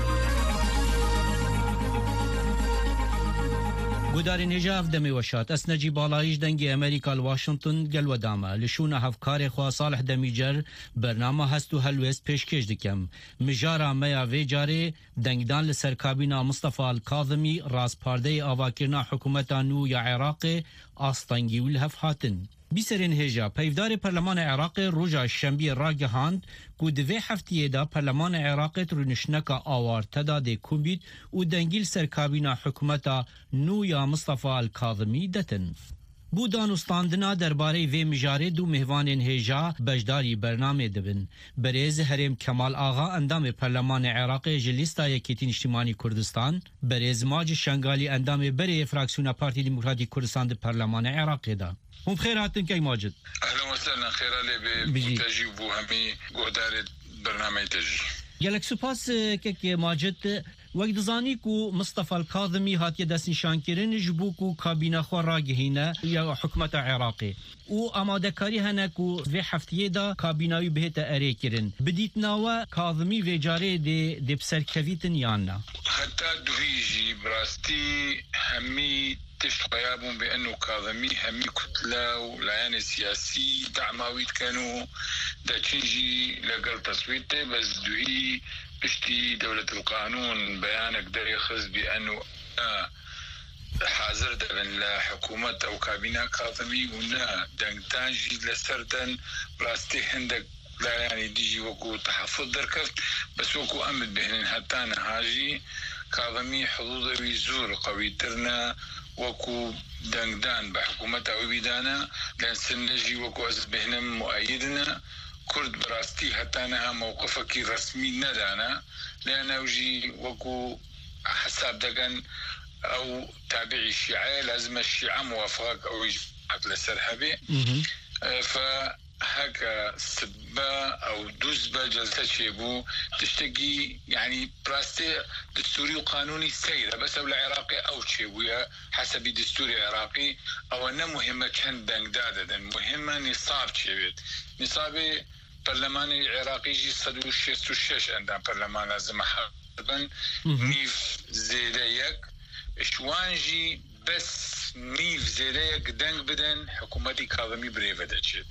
گوداری نجاف دمی وشات اسنجی بالایش دنگی امریکا واشنطن گلو دامه لشون هفکار خواه صالح دمیجر برنامه هستو هلوست پیشکش دکم مجارا میا وی جاره دنگدان لسر کابینا مصطفى الکاظمی راز پارده آواکرنا حکومتا نو یا عراق آستانگی والهف هاتن بیسرین هجا پیفدار پرلمان عراق روژا شنبی را گهاند که دوی هفتیه دا پرلمان عراق رونشنکا آوار تداده کوبید و دنگیل سر کابینا حکومتا نو یا مصطفى الکاظمی دتن. بو دانستاندنا درباره وی مجاره دو مهوانین هجا بجداری برنامه دبن. بریز هرم کمال آغا اندام پرلمان عراق جلیستا یکیتین اجتماعی کردستان، بریز ماج شنگالی اندام بری فراکسیون پارتی دموکراتی کردستان ده پرلمان عراق دا. هم بخير هاتن كي ماجد. اهلا وسهلا خير علي بتجي وهمي قدرة برنامج تجي. جالك سپاس که ماجد وقت زانی کو مصطفى الكاظمی هاتیه دست نشان کرن جبو کو کابینه خو راگهینه یا حکومت عراقی و آماده کاری هنه کو وی هفتیه دا کابیناوی بهت اره کرن بدیت ناوا کاظمی و جاره دی دی بسرکویتن یاننا حتی دویجی براستی همی تشتغيابهم بأنه كاظمي همي كتلة والعيان السياسي دعماويت كانوا دا تشنجي لقل تصويته بس دوهي بشتي دولة القانون بيانك دا يخز بأنه آه حاضر دبن لحكومة أو كابينة كاظمي ونا دانجي لسردن براستي هندك لا يعني ديجي وكو تحفظ دركفت بس وكو أمد بهن هتانا هاجي كاظمي حظوظ ويزور قوي ترنا وكو دنگدان بحكومة عبيدانا لأن سنجي وكو أزبهنا مؤيدنا كرد براستي هتانها موقفك رسمي ندانا لأن وجي وكو حساب دقن أو تابعي الشيعة لازم الشيعة موافقك أو يجبك لسرحبي فهكا سبا أو دوزبا جلسة شيبو تشتكي يعني براستي دستوري وقانوني سيدة بس أو العراقي أو شيبويا حسب دستوري عراقي أو أنه مهمة كان دنقدادة مهمة نصاب شيبت نصابي برلمان العراقي جي صدو الشيست والشيش عندنا برلمان لازم حربا نيف زيديك شوانجي بس نيف زيديك دنق بدن حكومتي كاظمي بريفة دجت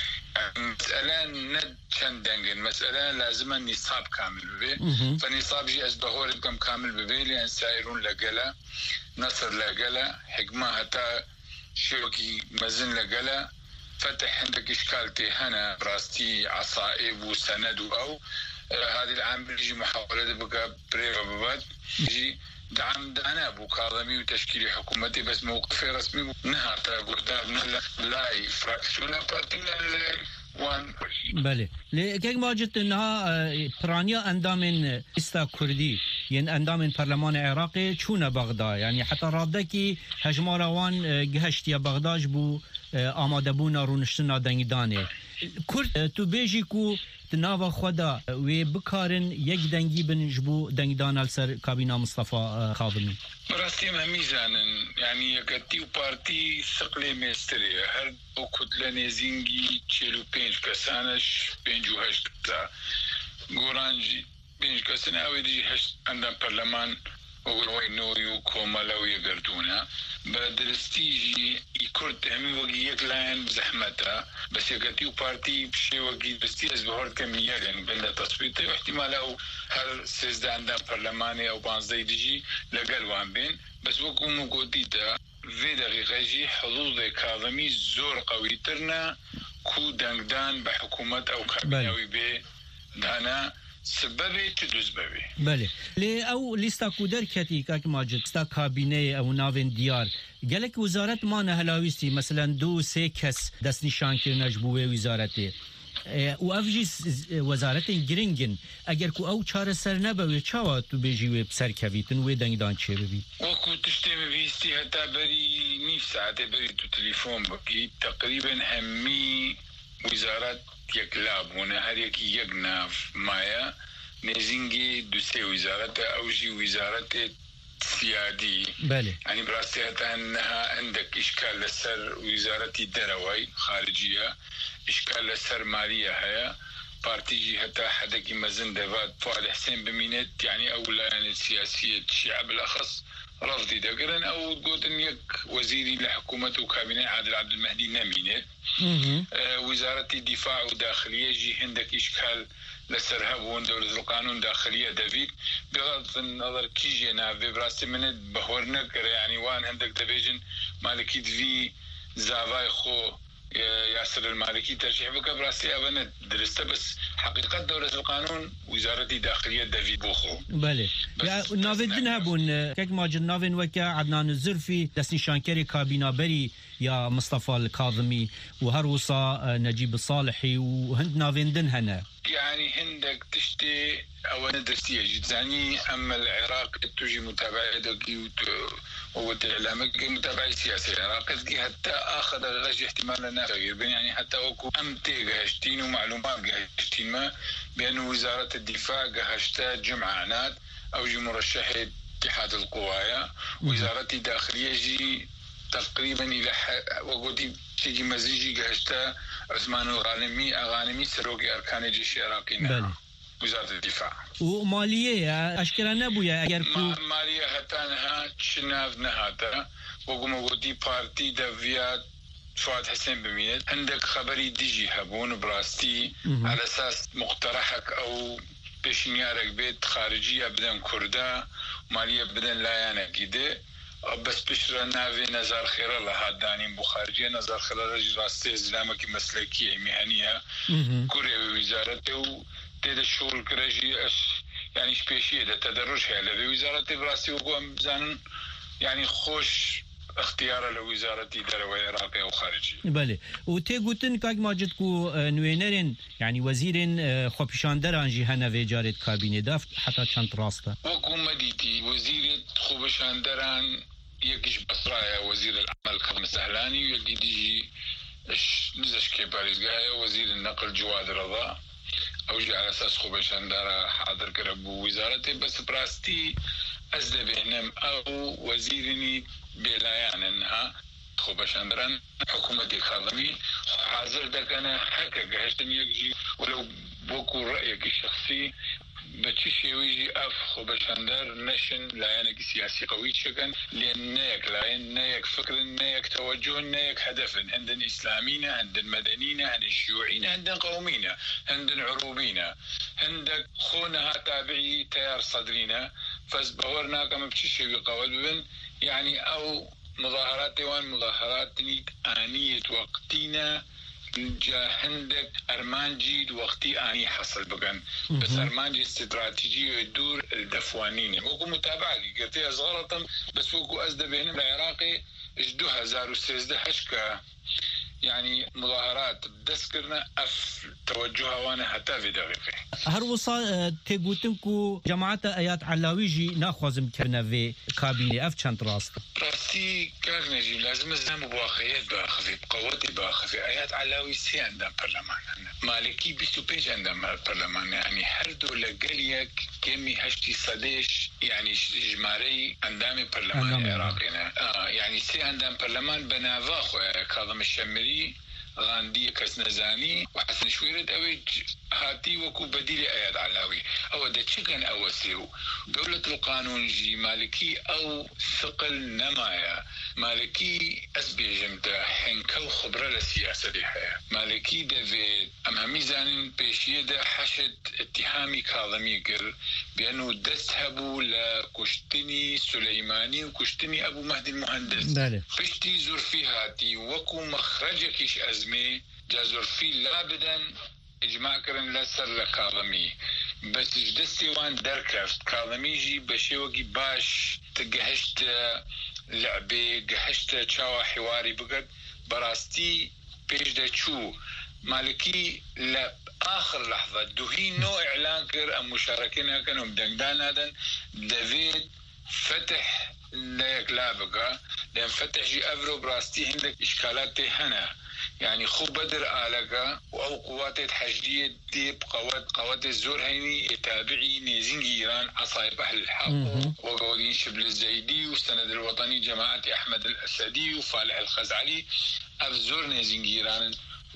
مسألة ند كان دنقل مسألة لازم النصاب كامل ببي فنصاب جي أسبهور بكم كامل ببي لأن سائرون لقلا نصر لقلا حكمة حتى شوكي مزن لقلا فتح عندك إشكالتي هنا براستي عصائب وسند أو آه هذه العامل يجي محاولة بقى بريفة بباد يجي دعم دانا ابو كاظمي وتشكيل حكومتي بس موقفي رسمي نهار ترى قدام لا فراكسيون بارتي وان بله لكن واجد انها برانيا اندام استا كردي يعني اندام البرلمان العراقي تشونا بغداد يعني حتى رادكي هجماروان جهشتيا بغداد بو آماده بونا رونشتنا دنگدانه کرد تو بیجی کو تناوا خدا و بکارن یک دنگی بنجبو دنگدان السر کابینا مصطفى کاظمی براستی ميزانن يعني يكتيو بارتي ثقلي مستري هر او كتله نزينجي چهل و پنج كسانش پنج و هشت تا گورانجي پنج كسانه اوه دي هشت عندن برلمان وقلوي نويو كومالاوي يقردونا بدرستيجي يكرد همي وقي يكلاين بزحمتها بس يكتيو بارتي بشي وقي بستي ازبهورد كمية يعني بلد تصويته واحتمال او هر سيزده عندن برلماني او بانزدي ديجي لقلوان بين بس وكو مقوديتا في دقيقة جي حظوظ كاظمي زور قوي ترنا كو دنگدان بحكومة او كابيناوي بي دانا سببي تدوز ببي بله لي او لستا كودر كتي كاك ماجد ستا كابينه او ناوين ديار قالك وزارت ما نهلاويستي مثلا دو سه كس دست نشان كرنج بو وزارتي و ئەڤژی وەزارەتێن گرنگن ئەگەر کو ئەو چارەسەر نەبەوێ چاوە تو بێژی وێ بسەرکەویتن وێ دەنگدان چێ ببی وەکو تشتێ ببیستی هەتا بەری نیف ساعتێ بەری تو تەلیفۆن بکەی تقریبا هەممی ویزارەت یەکلا بوونە هەرێکی یەک ناف مایە نێزینگی دوسێ ویزارەتە ئەوژی ویزارەتێ سیادی ینی بڕاستی هەتا نەها هەندێک ئیشکال لەسەر ویزارەتی دەرەوەی خارجیە ئیشکال لەسەر مالیە هەیە پارتیجی هەتا حەدەکی مەزن دەبات فواد حسێن بمینێت یعنی ئەو لایەنێت سیاسیەت شیعە بالأخص ڕەفدی دەگرن ئەو گوتن یەک وەزیری لە حکوومەت و کابینەی عادل عەبدولمەهدی نەمینێت ویزارەتی دیفاع و داخلیەژی هەندێک ئیشکال لەسەر هەبوون دەولەت القانون داخلیە دەبیت بێڵاتن نەڵەر کیژێ ناوێ بڕاستی منێت بەهۆر نەکەرە ینی وان هەندێک دەبێژن مالکی دوی زاوای خۆ ياسر المالكي ترشيح بك براسي أبنى درست بس حقيقة دولة القانون وزارة داخلية دافيد بوخو بله يا نافدين هبون كيك ماجد نافن وكا عدنان الزرفي دسني شانكري كابينا بري يا مصطفى الكاظمي وهروسا نجيب الصالحي وهند نافندن هنا يعني هندك تشتي أو ندرسية جدزاني أما العراق تجي متابعة دقي وإعلامك متابعة سياسية العراق حتى أخذ غش احتمال أنها تغيير يعني حتى وكو أمتي قهشتين ومعلومات قهشتين ما بأن وزارة الدفاع قهشتا جمع عناد أو جي مرشحة اتحاد القوايا وزارة الداخلية جي تقريبا إلى وقودي تيجي مزيجي قهشتا عثمان الغانمي أغانمي سروقي أركان الجيش العراقي بله وزارة الدفاع ومالية أشكرا نبويا أجر مالية هتانها تشناف نهاتا وقوم وقودي بارتي دافيات فؤاد حسين بمينت عندك خبري ديجي هبون براستي على أساس مقترحك أو بشنيارك بيت خارجية بدن كردا مالية بدن لايانا كده بس بشرا ناوي نظر خير الله هادانين بخارجية نظر خير رجل راستي إسلامك مسلكية مهنية كوريا بوزارته تيدا الشغل كراجي أش يعني شبيشية دا تدرج هلا بوزارته براسي وقوم بزانن يعني خوش اختيار لوزارة دروي العراقية وخارجية. بله. وتيجوتن كاج ماجد كو نوينرين يعني وزيرين خوبشان درانجي هنا في جارة كابينة دافت حتى كانت راسته. وكو مديتي وزيرة خوبشان دران يكش بصرايا وزير العمل كرم سهلاني ويكي ديجي نزش كيباريز قاية وزير النقل جواد رضا أو جي على أساس خوبشان دارا حاضر كربو وزارته بس براستي أزد بهنم أو وزيرني بلايان انها خوبشان دران حكومة الكاظمي حاضر دك أنا حكا قهشتن يكجي ولو بوكو رأيك الشخصي بچی شێوەیەکی ئەف خۆبەشاندار نەشن لایەنێکی سیاسی قوی شەکەن لێن نەیەک لایەن نەیەک فکرن نەیەک تەوەجۆن نەیەک هەدەفن هەندن ئیسلامینە هەندن مەدەنینە هەندن شیوعینە هەندن قەومینە هەندن عروبینە هەندێک خۆنەها تابعی تیار سەدرینە فەس بەوەر ناکەمە بچی شێوی قەوەت ببن یعنی ئەو مظاهرات وان مظاهرات آنية وقتنا جا هندك أرمانجي وقتي آني حصل بقن بس أرمانجي استراتيجي يدور الدفوانين وكو متابعة قلت يا صغرة بس وكو أزدى بهنا العراقي اجدو هزار وسيزده حشكا يعني مظاهرات بدسكرنا أف توجهها وانا حتى في دقيقة هروسا تيقوتنكو جماعة آيات علاويجي ناخوزم كرنا في كابيني أف چند راست راسي كارنجي لازم الزام بواقعيات باخفي بقوتي باخفي آيات علاوي سي عندهم برلمان مالكي بيستو بيج عندهم برلمان يعني هر دولة قليك كمي هشتي صديش يعني جماري عندامي برلمان عراقينا آه يعني سي عندهم برلمان بنافاخو كاظم الشمري غاندي كاس نزاني وحسن شويرد اوي هاتي وكو بديل اياد علاوي او دا تشكن او سيو دولة القانون جي مالكي او ثقل نمايا مالكي اسبي جمتا حنكو خبرة للسياسة دي حياة مالكي دافيد ام همي زانين بيشيه دا حشد اتهامي كاظمي قر بانه دستهبو لكشتني سليماني وكشتني ابو مهدي المهندس بشتي زرفي هاتي وكو مخرجكيش ازمي جا زرفي لابدا اجماع كرن لسر لكاظمي بس جدستي وان دركفت كاظمي جي بشيوكي باش تقهشت لعبي قهشت شاوى حواري بقد براستي بيش دا چو مالكي لا آخر لحظة دوهي نو إعلان كر أم مشاركين كانوا بدنجدان هذا دافيد فتح ليك لابقة لأن فتح جي أفرو براستي عندك إشكالات هنا يعني خو بدر آلقة أو قوات الحشدية ديب قوات قوات الزور هيني تابعي نيزين إيران عصايب أهل الحق وقودين شبل الزيدي والسند الوطني جماعة أحمد الأسدي وفالح الخزعلي أفزور نيزين إيران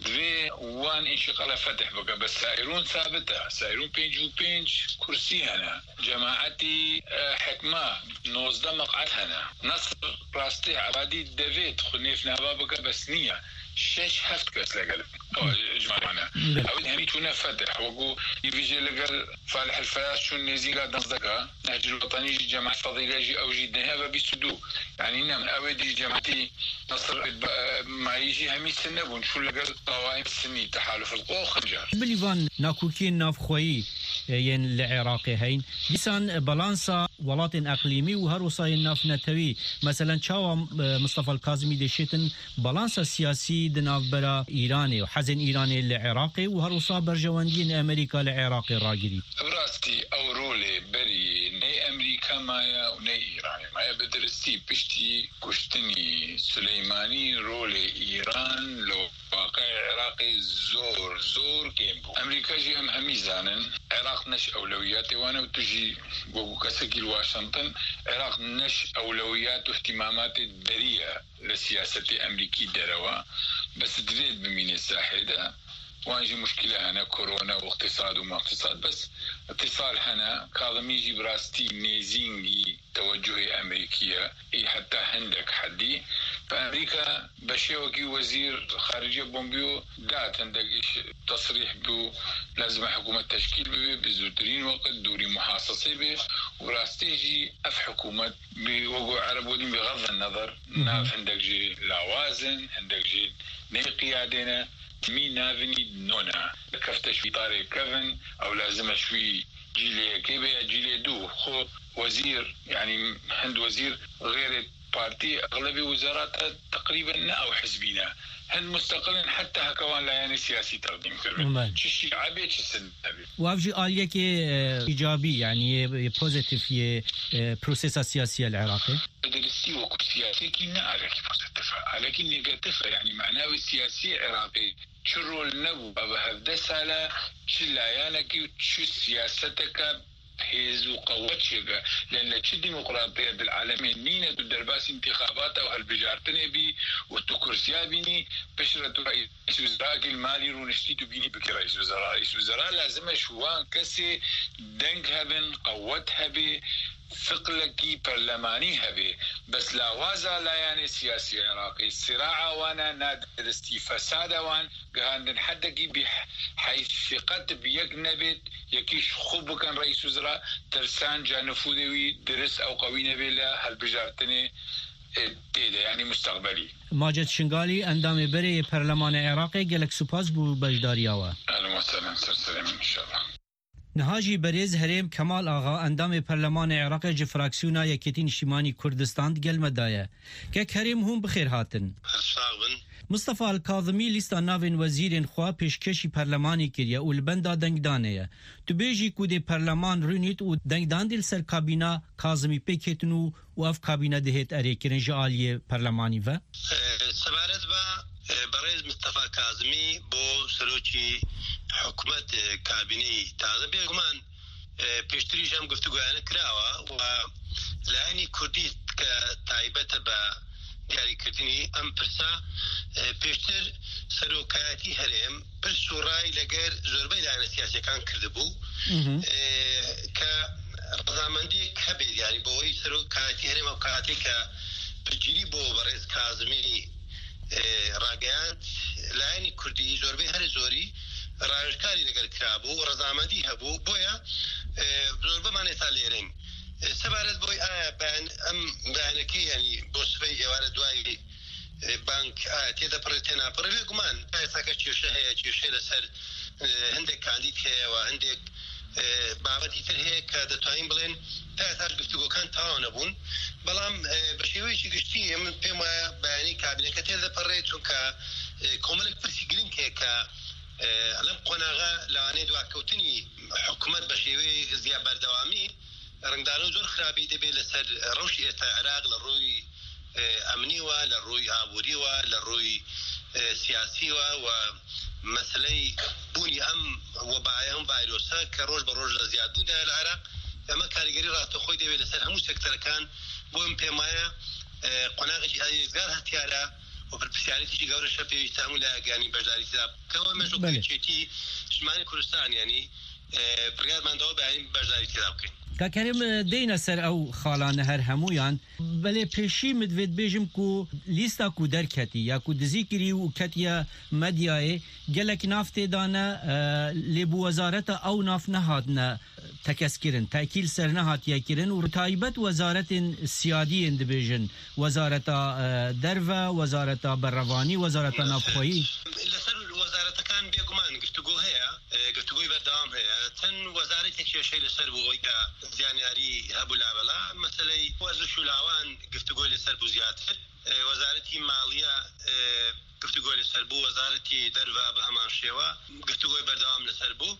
في وان انشقال فتح بقى بس سائرون ثابتة سائرون بينج وبينج كرسي هنا جماعتي حكمة نوزده مقعد هنا نصر راستي عبادي دافيد خنيف نابا بقى بس نية شش هفت كاس لقل أو جماعنا أول همي تونا فتح وقو يبيجي لقل فالح الفياس شون نزيقا دنزدقا نهج الوطني جماعة فضيلة جي أو جي دنهابا بيسودو يعني نعم أول دي جماعتي نصر ما يجي همي سنبون شو لقل قوائم السني تحالف القوى خنجر بليفان ناكوكين نافخوي ين العراقي هين لسان بالانسا ولاتن اقليمي وهروساي الناف نتوي مثلا شاو مصطفى الكاظمي دشيتن بالانسا سياسي دناف برا ايراني وحزن ايراني العراقي وهروسا برجواندين امريكا العراقي راجري براستي او رولي بري ني امريكا مايا وني ايراني مايا بدرستي بشتي كشتني سليماني رولي ايران لو واقع العراقي زور زور كيمبو امريكا جي ام همي زانن عراق نش اولوياتي وانا وتجي وكسكي واشنطن عراق نش اولويات واهتمامات الدريه للسياسه الامريكيه دروا بس تريد بمين الساحده واجي مشكله هنا كورونا واقتصاد وما اقتصاد بس اتصال هنا كاظمي يجي براستي نيزينجي توجه امريكيه اي حتى عندك حدي فامريكا بشيوكي وزير خارجيه بومبيو دات عندك تصريح بو لازم حكومه تشكيل به بزودرين وقت دوري محاصصه به وراستي يجي اف حكومه بوقوع عرب ودين بغض النظر ناف عندك جي لوازن عندك جي ني قيادنا مي نافني نونا كفتش في طارق كفن او لازم شوي جيلي كيبه جيلي دو خو وزير يعني عند وزير غير بارتي اغلبيه وزارات تقريبا او حزبينا هن مستقلين حتى هكوان لا يعني سياسي تقديم كربن شي عبي شي سن وافجي آلية كي ايجابي يعني بوزيتيف يه بروسيس السياسي العراقي درستي وكو سياسي كي نعرف بوزيتيف لكن نيجاتيف يعني معناه السياسي العراقي شرو النبو بهذا سالا شلايانك وشو سياستك حيز وقوتشيغا لان تشي ديمقراطيه بالعالمين نينا درباس انتخابات او هالبجارتني بي وتكرسيا بيني بشرة رئيس وزراء المالي رونشتيتو بيني بك رئيس وزراء رئيس وزراء لازم شوان كسي دنك هبن قوت هبي فقلكي برلماني هبي بس لا وازا لا يعني سياسي عراقي الصراع وانا نادرستي فساد وان قهاندن حدقي بحيث ثقت بيك نبت يكيش خوب كان رئيس وزراء ترسان جا نفوذي درس او قوي نبي لا هالبجارتني تيدا يعني مستقبلي ماجد شنغالي اندام بري برلمان عراقي قالك سوباس بو بجدارياوا اهلا وسهلا سلام ان شاء الله نهاجی بریز هریم کمال آغا اندام پرلمان عراق جفراکسیونا یکیتین شیمانی کردستان گل مدایه که کریم هم بخیر هاتن مصطفى الكاظمي لستا ناوين وزيرين خوا پیشکشی پرلمانی کریه و لبندا دنگدانه تو بیجی کو دی پرلمان رونیت و دنگدان دل سر کابینا کاظمی پیکتنو و اف کابینا دهت اریکرن جعالی پرلمانی و سبارت با بريز مصطفى كاظمي بو سروچي حكومت كابيني تازه بيغمان بيشتري جام گفتگو انا كراوا و لاني كردي كتايبته با دیاری کردنی ام پرسا پیشتر سروکایتی هرم پر سورای لگر زوربای لعنه سیاسی کان کرده بو که رضامندی کبیر یعنی بوی سروکایتی هرم او کاتی که پرجیری بو برز کاظمی راگیان لعنی کردی زوربای هر زوری راجکاری لگر کرابو رضامندی هبو بویا زوربای معنی سالیرم سبارت بوی بان ام بانکی یعنی بوسفی وارد دوای بانک تیدا پرتنا پرلی گمان ساکش چیشه هی چیشه لسر هندک کاندید هی و هندک بابتی تر هی که دتایم بلن تاساش گفتگو کان تاونبون بلام بشیوی چی گشتی من پیما بانی کابینه که تیدا پرلی چون که کاملا پرسی گرین که که لەم قۆناغا لەوانەیە دواکەوتنی حکوومەت بە شێوەی زیاد بەردەوامی ڕنگدان و زۆر خراپی دەبێت لەسەر ڕەوشی ئێستا عێراق لە ڕووی ئەمنیوە لە ڕووی ئابووریوە لە ڕووی سیاسیوە و مەسلەی بوونی ئەم وەبایە ئەم ڤایرۆسە کە ڕۆژ بە ڕۆژ لە زیادبووندا لە عێراق ئەمە کاریگەری ڕاستەخۆی دەوێت لەسەر هەموو سێکتەرەکان بۆ ئەم پێم وایە قۆناغێکی ئاژێزگار هەتیارە و پرسیارەتێکی گەورەشە پێویستە هەموو لایەکانی بەشداریدا بکەوە مەژوکێتی ژمانی کوردستان یعنی بڕیارماندەوە بەیانی بەشداری تێدا بکەین. کاکەریم دەینە سەر ئەو خاڵانە هەر هەمویان بەلێ پێشی مدوێت بێژم و لیستا و دەرکەتی یاکو دزیکری و کەتیە مەدیایێ gelek nav têdane lê bu wezareta ew nav nehatine tekeskirin tekîl ser nehatiye kirin û taybet wezaretên siyadiyên dibêjin wezareta derve wezareta berrevanî wezareta navxweyî وەزارەتەکان بێگومان گفتوگۆ هەیە گفتوگۆی بەردەوام هەیە چەند وەزارەتێک کێشەی لەسەر بووەوەی کە زیانیاری هەبوو لابەلا مەسەلەی وەرزش و لاوان گفتوگۆی لەسەر بوو زیاتر وەزارەتی ماڵیە گفتوگۆی لەسەر بوو وەزارەتی دەرڤە بە هەمان شێوە گفتوگۆی بەردەوام لەسەر بوو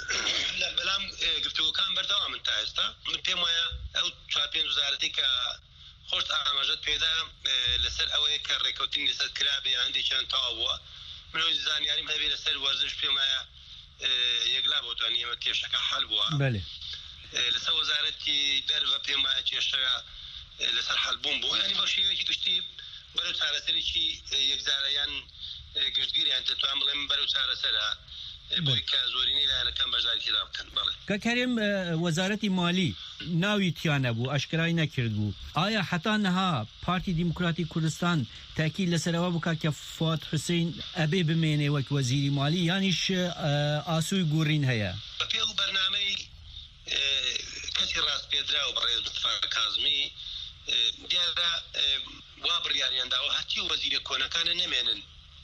بەڵام گفتوگۆکان بەردەوامن تا ئێستا من پێم وایە ئەو چوار پێنج وەزارەتی کە خۆش ئاماژەت پێدا لەسەر ئەوەیە کە ڕێکەوتنی لەسەر کرابێ هەندێکیان تەواو بووە منەوەی زانیاریم هەبێ لەسەر وەرزش پێم وایە یەکلا بۆتوانی ئێمە کێشەکە حەل بووە لەسەر وەزارەتی دەرڤە پێم وایە کێشەکە لەسەر حەل بوون بوو ینی بە شێوەیەکی گشتی بەرەو چارەسەرێکی یەکجارەیان گشتگیریان دەتوان بڵێم بەرەو چارەسەرە بۆی کە زۆرینەی لایەنەکان بەشداری تێدا بکەن بەڵێ. کاکەریم وەزارەتی مالی ناوی تیان نەبوو ئەشکرای نەکرد بوو ئایا حتا نەها پارتی دیموکراتی کوردستان تاکید لەسەرەوە بکات کە فواد حوسێن ئەبێ بمێنێ وەک وەزیری مالی یانیش ئاسووی گوڕین هەیە بەپێ و بەرنامەی کەسی ڕاست پێدرا و بەڕێز مستەفا کاظمی دیارە وا بڕیاریانداوە هەرچی وەزیرە کۆنەکانە نەمێنن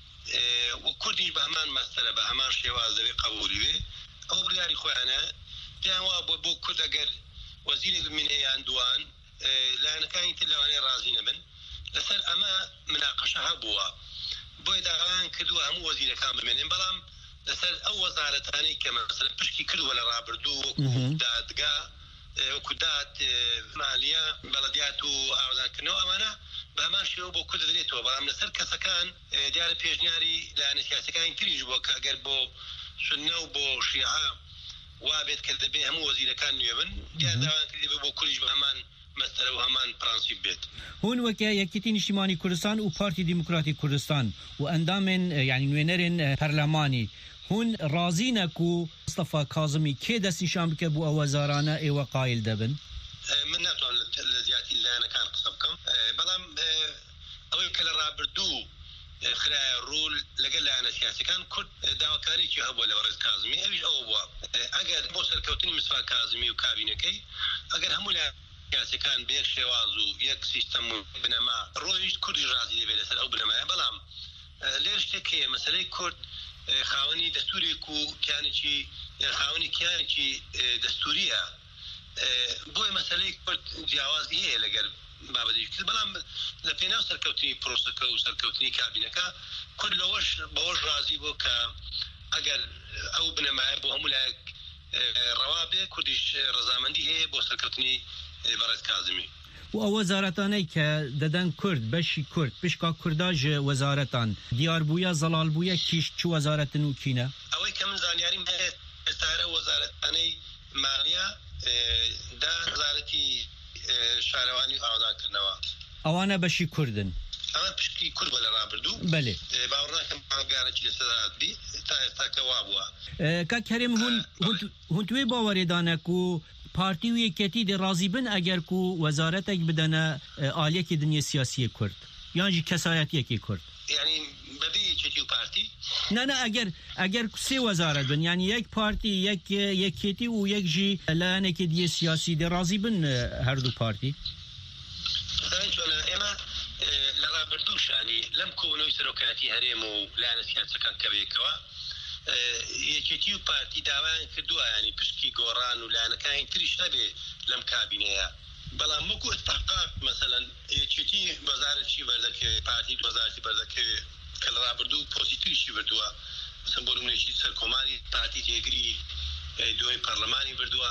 و کوردیش بە هەمان مەستەرە بە هەمان شێواز دەبێ قبولی وێ ئەو بڕیاری خۆیانە دیان وا بۆ بۆ کورد ئەگەر وەزیرێک بمێنەیان دوان لایەنەکانی تر لەوانەیە ڕازی نەبن لەسەر ئەمە مناقەشە هەبووە بۆی داوایان کردووە هەموو وەزیرەکان بمێنن بەڵام لەسەر ئەو وەزارەتانەی کە مەسەلەن پشکی کردووە لە ڕابردوو وەکو دادگا وەکو داد مالیە بەڵەدیات و ئاوادانکردنەوە ئەمانە بە هەمان شێوە بۆ کورد دەدرێتەوە بەڵام لەسەر کەسەکان دیارە پێشنیاری لایەنە سیاسیەکانی تریش بووە کە ئەگەر بۆ سوننە و بۆ شیعە وابێت کە دەبێ هەموو وەزیرەکان نوێ بن دیار داوایان کردی بۆ کوردیش بە هەمان مەستەرە و هەمان پرانسیب بێت. هون وەکە یەکێتی نیشتیمانی کوردستان و پارتی دیموکراتی کوردستان و ئەندامên یعنی نوێنەرên پەرلەمانی هون رازینەک و مستەفا کاظمی کێ دەستنیشان بکە بوو ئەو وەزارانە ئێوە قایل دەبن؟ من ناتوان لە زیاتی لایەنەکان قسە بکەم بەڵام ئەوەی کە لە ڕابردوو خرایە ڕوو لەگەڵ لایەنە سیاسیەکان کورد داواکاریی هەبووە لە بەڕێز کاظمی ئەویش ئەوە بووە ئەگەر بۆ سەرکەوتنی مستەفا کاظمی و کابینەکەی ئەگەر هەموو لایەنە سیاسیەکان بە یەک شێواز و یەک سیستەم و بنەما ڕۆیشت کوردیش ڕازی دەبێت لەسەر ئەو بنەمایە بەڵام لێرە شتێک هەیە مەسەلەی کورد خاوەنی دەستورێک و کیانێکی خاوەنی کیانێکی دەستوریە بۆی مەسەلەی کورد جیاوازی هەیە لەگەر بابەتی کرد بەڵام لە پێناو سەرکەوتنی پرۆسەکە و سەرکەوتنی کابینەکە کورد لەوەش بەوەش ڕازی بۆ کە ئەگەر ئەو بنەمایە بۆ هەموو لایەک ڕەوا بێ کوردیش ڕەزامەندی هەیە بۆ سەرکەوتنی بەڕێز کاظمی و ئەو وەزارەتانەی کە دەدەن کورد بەشی کورد پشکا کورداژ وەزارەتان دیاربوویە زەڵالبوویە کیش چ وەزارەتن و کینە ئەوەی کە من زانیاریم هەیە ئێستاە وەزارەتانەی مالیە دا وەزارەتی شارەوانی ئاوادانکردنەوە ئەوانە بەشی کوردن ئەمە پشتی کورد بە لە ڕابردوو بەلێ باوەڕ ناکەم ئاگارێکی لەسەر بی تا ئێستاکە وا بووە کاکەریم هون توێ باوەڕێدانەک و پارتی و یەکێتی دێ ڕازی بن ئەگەر و وەزارەتێک بدەنە ئالەکی دنیا سیاسی کورد یانجی کەسایەتیەکی کورد یعنی بەبێ یەکێتی و پارتی نه نه ئەگەر ئەگەر سێ وەزارەت بن یعنی یەک پارتی یەک یەکێتی و یەکژی لایەنێکی دیە سیاسی دێ ڕازی بن هەردوو پارتی ئێمە لە ڕابردووشانی لەم کۆبنەوەی سەرۆکایەتی هەرێم و لایەنە سیاسەکان کە بێکەوە یەکێتی و پارتی داوایان کردووە ینی پشتی گۆڕان و لایەنەکانی تریش هەبێ لەم کابینەیە بەڵام وەکو ئستحقاق مەسەلەن یەکێتی وەزارەتی بەردەکەوێت پارتی وەزارەتی بەردەکەوێت کە لە ڕابردوو پۆزی تریشی بردووە مثلا بۆ نمونەیەکی سەر کۆماری پارتی تێگری دوای پەرلەمانی بردووە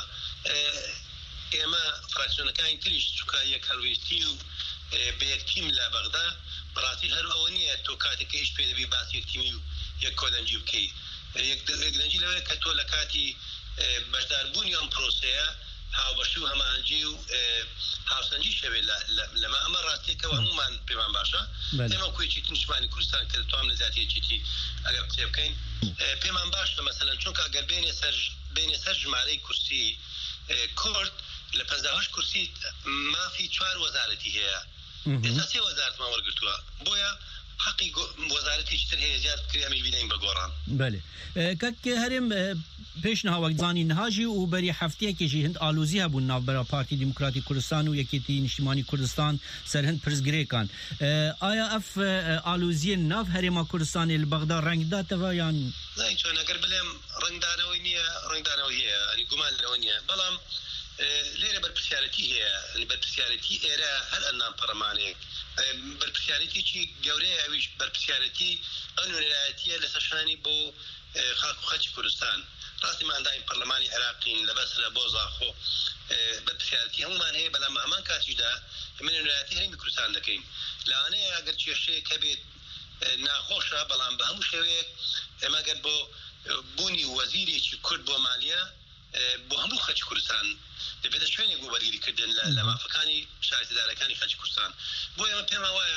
ئێمە فراکسیۆنەکانی تریش چونکە یەک هەڵوێستی و بە یەکتیم لە بەغدا بەڕاستی هەر ئەوە نییە تۆ کاتێککە هیچ پێ دەبی باسی یەکتیمی و یەک کۆدەنجی بکەیت یەکدەنجی لەوەیە کە تۆ لە کاتی بەشداربوونی ئەم پرۆسەیە هاوبەشی و هەماهەنگی و هاوسەنجی شەوێت لەمە ئەمە ڕاستیەکەەوە هەمومان پێمان باشە ئێمە کوێکی نیشتمانی کوردستان کە دەتوانم لە زیاتیەکی ئەگەر قسە بکەین پێمان باشە مەسەلەن چونکە ئەگەر بینێ سەر بینێ سەر ژمارەی کورسی کورد لە پەنجا و هەشت کورسی مافی چوار وەزارەتی هەیە ئێستا سێ وەزارەتمان وەرگرتووە بۆیە حقی وەزارەتێکی تر هەیە زیاد بکرێ ئەمەی بینین بە گۆڕان بەێ کەک هەرێم پێش ناوەکزانی نهاژی و بەری هەفتەیەکێکی هەند ئالوزی هەبوون ناوبەرە پارتی دیموکراتی کوردستان و یەکێتی نیشتیمانی کوردستان سەر هەند پرسگرێکان ئایا ئەف ئالوزیە ناو هەرێما کوردستانی لە بەغدا ڕەنگداتەوە یان نای چۆن ئەگەر بڵێم ڕنگدانەوەی نییە ڕنگدانەوەی هەیە ئەنی گومان لەوە نییە بەڵام لێرە بەرپرسیارەتی هەیە بەرپرسیارەتی ئێرە هەر ئەندام پەرلەمانێک بەرپرسیارەتێکی گەورەیە ئەویش بەرپرسیارەتی ئەو نوێنەرایەتیە لە سەرشانی بۆ خاک و خەچی کوردستان ڕاستی مادایم پەرلەمانی عێراقین لە بەسرە بۆ زاخۆ بەرپرسیارەتی هەمومان هەیە بەڵام هەمان کاتیشدا ئێمە نوێنەرایەتی هەرێمی کوردستان دەکەین لەوانەیە ئەگەر کێشەیەک هەبێت ناخۆشە بەڵام بە هەموو شێوەیەک ئێمە ئەگەر بۆ بوونی وەزیرێکی کورد بۆ مالیە بۆ هەموو خەچی کوردستان دەبێتە شوێنێک بۆ وەرگیریکردن لە مافەکانی شایەتەدارەکانی خەچی کوردستان بۆ ئێمە پێم وایە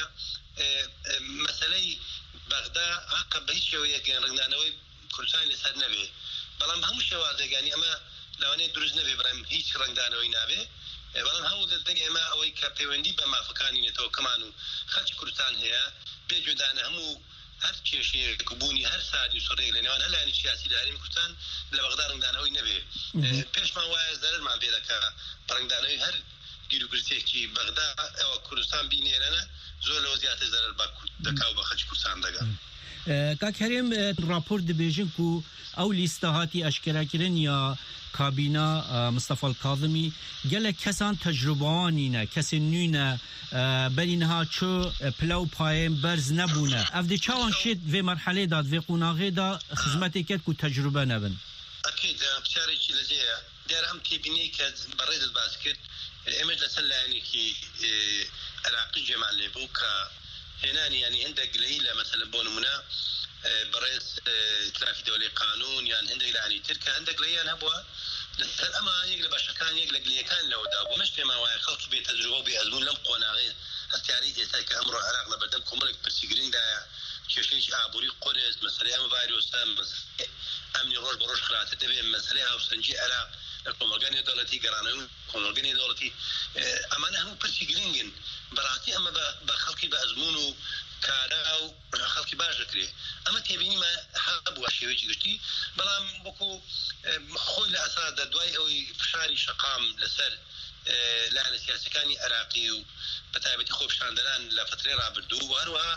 مەسەلەی بەغدا حقا بە هیچ شێوەیەک ڕنگدانەوەی کوردستانی لەسەر نەبێ بەڵام هەموو شێوازێکانی ئەمە لەوانەیە دروست نەبێ بڕێم هیچ ڕنگدانەوەی نابێ بەڵام هەموو دەدەنگ ئێمە ئەوەی کە پەیوەندی بە مافەکانی نێتەوەکەمان و خەچی کوردستان هەیە بێجودانە هەموو هەر کێشەیەک بوونی هەر سادی و سڕێک لە نێوان هەلانی سیاسی لە هەرێمی کوردستان لە بەغدا ڕنگدانەوەی نەبێ پێشمان وایە زەرمان پێ دەکا ڕنگدانەوەی هەر گیرروگرتێکی بەغدا ئەوە کوردستان بینێرەنە زۆر لەوە زیاتر زەرەر دەکا و بە خەچی کوردستان دەگا کاک هەرێم راپۆرت دەبێژن و ئەو لیستە هاتی ئەشکراکردن یا کابینا مستەفا کاظمی gelek kesan tecrübanîne kesên nû ne berîniha çû pilaw payên berz nebûne ev di çawan şêt vê merhelê da vê qûnaxê da xizmetê ket ku tecrübe nebin أكيد بشاركي لجيا دار أم تبيني كز بريد الباسكت إمج لسلاني كي عراقي جمال لبوكا هناني يعني عندك قليلة مثلا بونمنا بريد تلافي دولي قانون يعني عندك يعني تركا عندك ليان هبوا لسه أما يقلب أشكان يقلق لي كان لو دابو مش فيما واي خلص بيتجربوا بيأزمون لم قناغين هستياري تساك أمر عراق لبدل كمرك برسيجرين دا كيشيش عبوري قرز مثلا أم فيروس أمني روش بروش خلاص تبي مثلا أو سنجي عراق الكومرجاني دولتي قرانون كومرجاني دولتي أما أنا هم برسيجرين براتي أما بخلقي بأزمونه كاراو خلقي باش كري اما تبيني ما حاب واشيوي قشتي بلام بكو خوي لاساد دواي او فشاري شقام لسر لا سياسي كاني عراقي وبتابتي خوب شاندران لفتره رابردو وهروها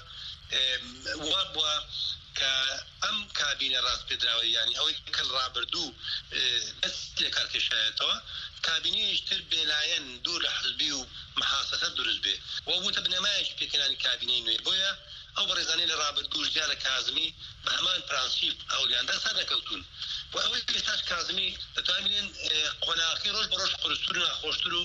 وابوا كأم كابينة راس بدراوي يعني أو كل رابردو بس لكاركشاتوا كابينة يشتر بلاين دور حزبي ومحاصصة درز به وابو تبنماش بكنان كابينة نويبويا أو برزاني لرابردو جدال كازمي بهمان برانسيب أو لياندا سادة كوتون وأول كيستاش كازمي تتعاملين قناقي روش بروش قرستورنا خوشترو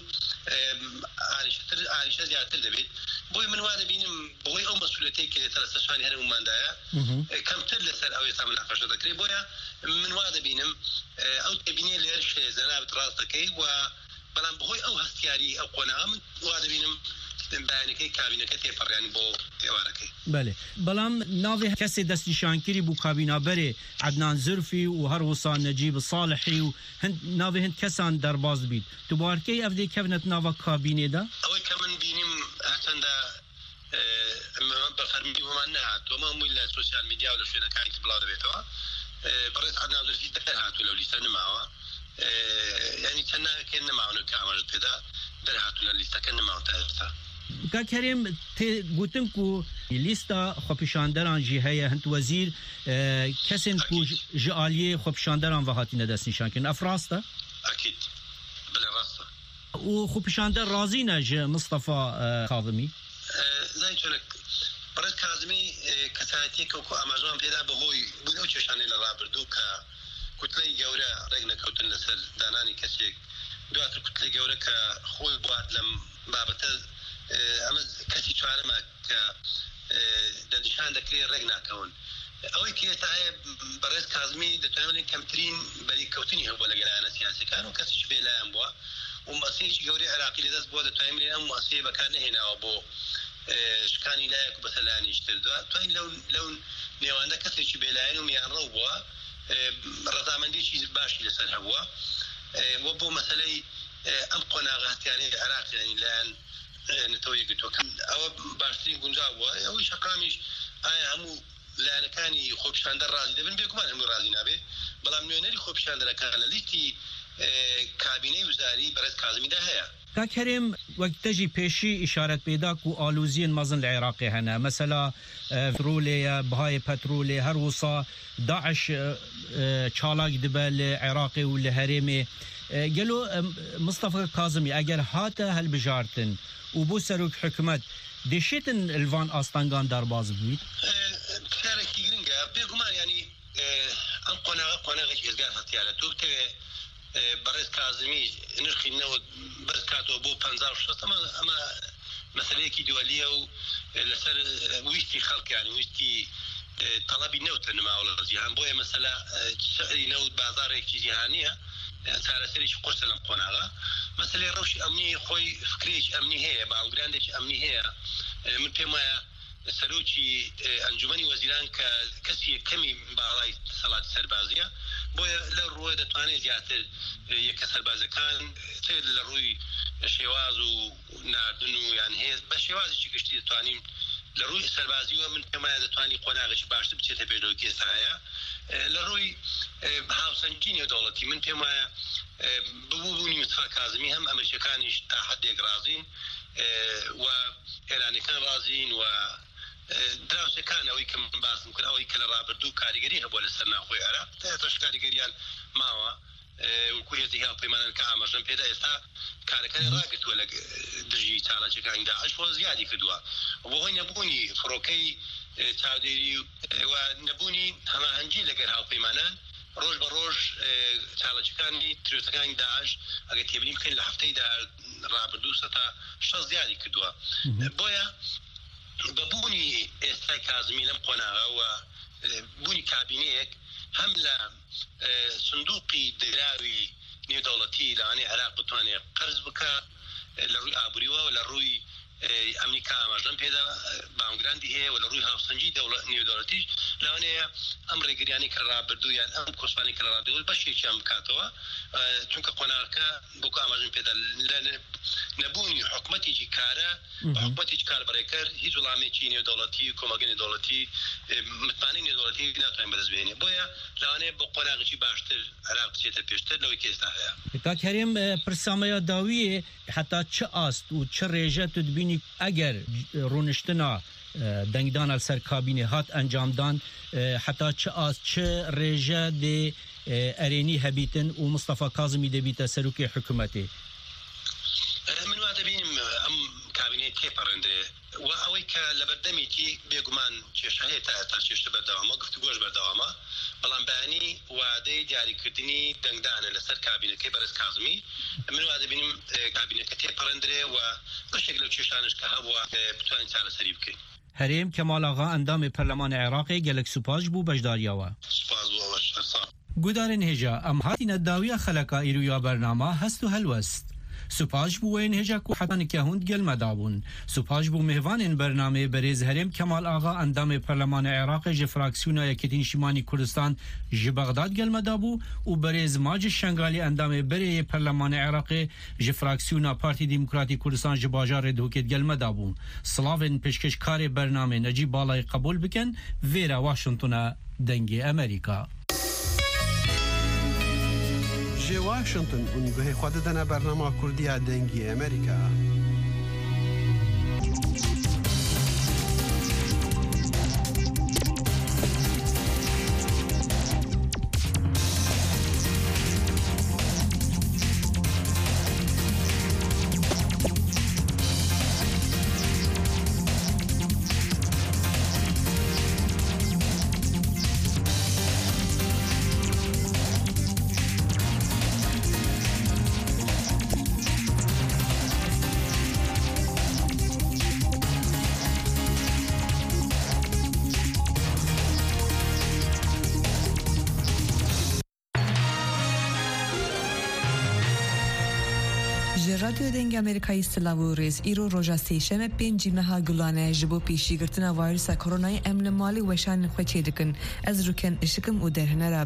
عالشتر عالشة زيادة دبيت بوي من وادا بينم بوي أو مسؤوليتي كي تلسشاني هرم ماندايا كم تلسر أو يسام مناقشة ذكري بويا من وادا بينم أو تبيني ليرش زنابة راستكي وبلان بوي أو هستياري أو قناة من وادا بينم بەیانەکەی کابینەکە تێپەڕیانی بۆ تێوارەکەی بەێ بەڵام ناوێ کەسێ دەستنیشانکری بوو کابینابەرێ عەدنان زرفی و هەروەسا نەجیب ساڵحی و ناوێ هەند کەسان دەرباز بیت دووبارکەی ئەف دێ کەونەت ناوە کابینێدا ئەوەی کە من بینیم هەرچەندە بە فەرمی ومان نەهاتوە هەمووی لە سۆسیال میدیا و لە شوێنەکانی بڵاو دەبێتەوە بەڕێز عەدنان زرفی دەرهاتوو لەو لیستە نماوە یعنی چەند ناوێکێن نەماونە کامەژت پێدا دەرهاتوو لە لیستەکە نەماوە تا ئێستا کاکەرێم گوتن و لیستا خۆپیشاندەران جی هەیە هەند وەزیر کەسێن و ji aliyê xwepişanderan ve hatine destnîşankirin ev rast e أكيد بلا rast û xwepişander razî ne ji Mustafa Kazimî زي شلك برد كاظمي كسر کاتێک و ئاماژەوان پێدا بەهۆی بوون ئەو کێشانەی لە ڕابردوو کە کوتلەی گەورە ڕێک نەکەوتن لەسەر دانانی کەسێک دواتر کوتلەی گەورە کە خۆی بوات لەم بابەتە ئەمە کەسی چوارەمە کە دەنیشان دەکرێت ڕێک ناکەون ئەوەی کێتا هەیە بەڕێز کازمی دەتوانێت کەمترین بەریکەوتنی هەبووە لە گەلایەنە سیاسەکان و کەسیش بێلایەن بووە و مەسیحێکی گەورەی عێراقی لەدەست بووە دەتوانین ئەم مەسیحە بەکار نەهێناوە بۆ شکانی لایەک و بەسەلایەنیشتر دواتوانین لەو لەو نێواندا کەسێکی بێلایەن و میانڕەو بووە ڕەزامەندیی باشی لەسەر هەبووە وە بۆ مەسەلەی ئەم قۆناغە هەتیارەی عێراقیانی لایەن نەتەوە یەکگرتووەکەم ئەوە باشترین گونجاو بووە ئەوەی شەقامیش ئایا هەموو لایەنەکانی خۆپیشاندە ڕازی دەبن بێگومان هەموو ڕازی نابێ بەڵام نوێنەری خۆپیشاندەرەکان لە لیستی کابینەی وزاری بەڕێز کازمیدا هەیە کاکەرێم وەک تەژی پێشی ئیشارەت پێدا و ئالوزیین مەزن لە عێراقی هەنە مەسەلا پترۆلێە بهای پەترۆلێ هەر وسا داعش چالاک دبە لە عێراقی و لە هەرێمێ گەلۆ مستەفا کازمی ئەگەر هاتە هەلبژارتن و بۆ سەرۆک حکومەت دێشێتن ئەلڤان ئاستانگان دەرباز بوویت کارێکی گرنگە بێگومان ینی ئەم قۆناغە قۆناغێکی هێزگار هەتیارە تۆ بتەوێ بەڕێز کازمی نرخی نەوت بەرز کاتەوە بۆ پەنجا و شەست ئەمە مەسەلەیەکی دووەلیە و لەسەر ویستی خەڵکیان ویستی تەڵەبی نەوتە نماوە لە جیهان بۆیە مەسەلە سەعری نەوت بازارێکی جیهانیە چارەسەرێکی قورسە لەم قۆناغە مەسەلەی ڕەوشی ئەمنی خۆی فکرێکی ئەمنی هەیە باڵگرانێکی ئەمنی هەیە من پێم وایە سەرۆکی ئەنجومەنی وەزیران کە کەسی کەمی باڵای سەڵاتی سەربازیە بۆیە لە ڕۆی دەتوانێت زیاتر یەکە سەربازەکان لە ڕووی شێواز و ناردن و یان هێز بە شێوازێکی گشتی دەتوانین لە ڕووی سەربازیوە من پێم وایە دەتوانی قۆناغێکی باشتر بچێتە پێشەوە کێستا هەیە لە ڕووی هاوسەنگی نێودەوڵەتی من پێم وایە ببوونی مستەفا کازمی هەم ئەمریکەکانیش تا حدێک رازین و ئێرانیەکان رازین و دراوسەکان ئەوەی کە من باسم کرد ئەوەی کە لە ڕابردوو کاریگەری هەبووە لەسەر ناخۆی عێراق تا تەش کاریگەریان ماوە کوێتی هاوپەیمانان کە ئاماژەم پێدا ئێستا کارەکانی ڕاگرتووە لە دژی چالاکیەکانی داعش بۆ زیادی کردووە بۆ هۆی نەبوونی فڕۆکەی چاودێری و نەبوونی هەماهەنگی لەگەر هاوپەیمانان ڕۆژ بە ڕۆژ چالاکیەکانی ترۆتەکانی داعش ئەگەر تێبینی بکەین لە هەفتەیدا ڕابردوو سەتا شەست زیادی کردووە بۆیە بەبوونی ئێستای کازمی لەم قۆناغە و بوونی کابینەیەک هەم لە سندوقی دراوی نێودەوڵەتی لەوانەیە عێراق بتوانێت قەرز بکە لە ڕووی ئابووریەوە و لە ڕووی ئەمریکا ئاماژەم پێدا بامگراندی هەیە و لە ڕووی هاوسەنگی نێودەوڵەتیش لەوانەیە ئەم ڕێگریانی کە ڕابردوو یان ئەم کۆسپانی کە ڕابردوو بەشێکیان بکاتەوە چونکە قۆناغەکە بۆکو ئاماژەم پێدا نەبوونی حکومەتێکی کارە حکومەتێکی کاربڕێکەر هیچ وڵامێکی نێودەوڵەتی کۆمەڵگەی نێودەوڵەتی متمانەی نێودەوڵەتی ناتوانین بەدەستبێنێ بۆیە لەوانەیە بۆ قۆناغێکی باشتر عێراق بچێتە پێشتر لەوەی کە ئێستا هەیە کاکەرێم پرسامەیە داویە حتا چه ئاست و چه ڕێژە تو دبینی ئەگەر ڕوونشتنا دەنگدانە سەر کابینێ هات ئەنجامدان حتا چه ئاست چه ڕێژە دێ ئەرێنی هەبیتن و مستەفا کازمی دەبیتە سەرۆکی حکومەتێ من وا دەبینم ئەم کابینێ تێپەڕێندرێ و ئەوەی کە لە بەردەمێتی بێگومان کێشە هەیە تا چێشتە بەردەوامە گفتوگۆش بەردەوامە بەڵام بەیانی وادەی دیاریکردنی دەنگدانە لەسەر کابینەکەی بەڕێز کازمی من وا دەبینم کابینەکە تێپەڕێندرێ و بەشێک لەو کێشانش کە هەبووە بتوانین چارەسەری بکەین هەرێم کەمال ئاغا ئەندامی پەرلەمانی عێراقی گەلک سوپاش بوو بەشداریەوە سوپاس بوو گودارن هێژە ئەم هاتینە داویە خەلەکە ئیرویا بەرنامە هەست و هەلوەست سوپاش بووین هێژە و حەتانێکە هوند گەلمەدابوون سوپاش بوو میهوانên بەرنامێ بەرێز هەرێم کەمال ئاغا ئەندامی پەرلەمانی عێراقی ji fraksiyona Yekîtîn Şîmanî Kurdistan ji Bexdad gelmedabû û berêz Macid Şengalî endamê berê Perlemanê Iraqê ji fraksiyona Partî Demokratîk Kurdistan ji bajarê Duhokêt gelmedabû. Silavên pêşkeşkarê bernamê Necîb Balayê qebûl bikin vêra Washingtona dengê Amerîka. Ji Washington û guhê xwe didine bernama Kurdiya dengê Amerîka. رادیو دنگ امریکایی سلاو ریز ایرو روژا سیشم پنجی مها گلانه جبو پیشی گرتنا وایرس کرونا امن مالی وشان خوچه دکن از روکن اشکم و دهنه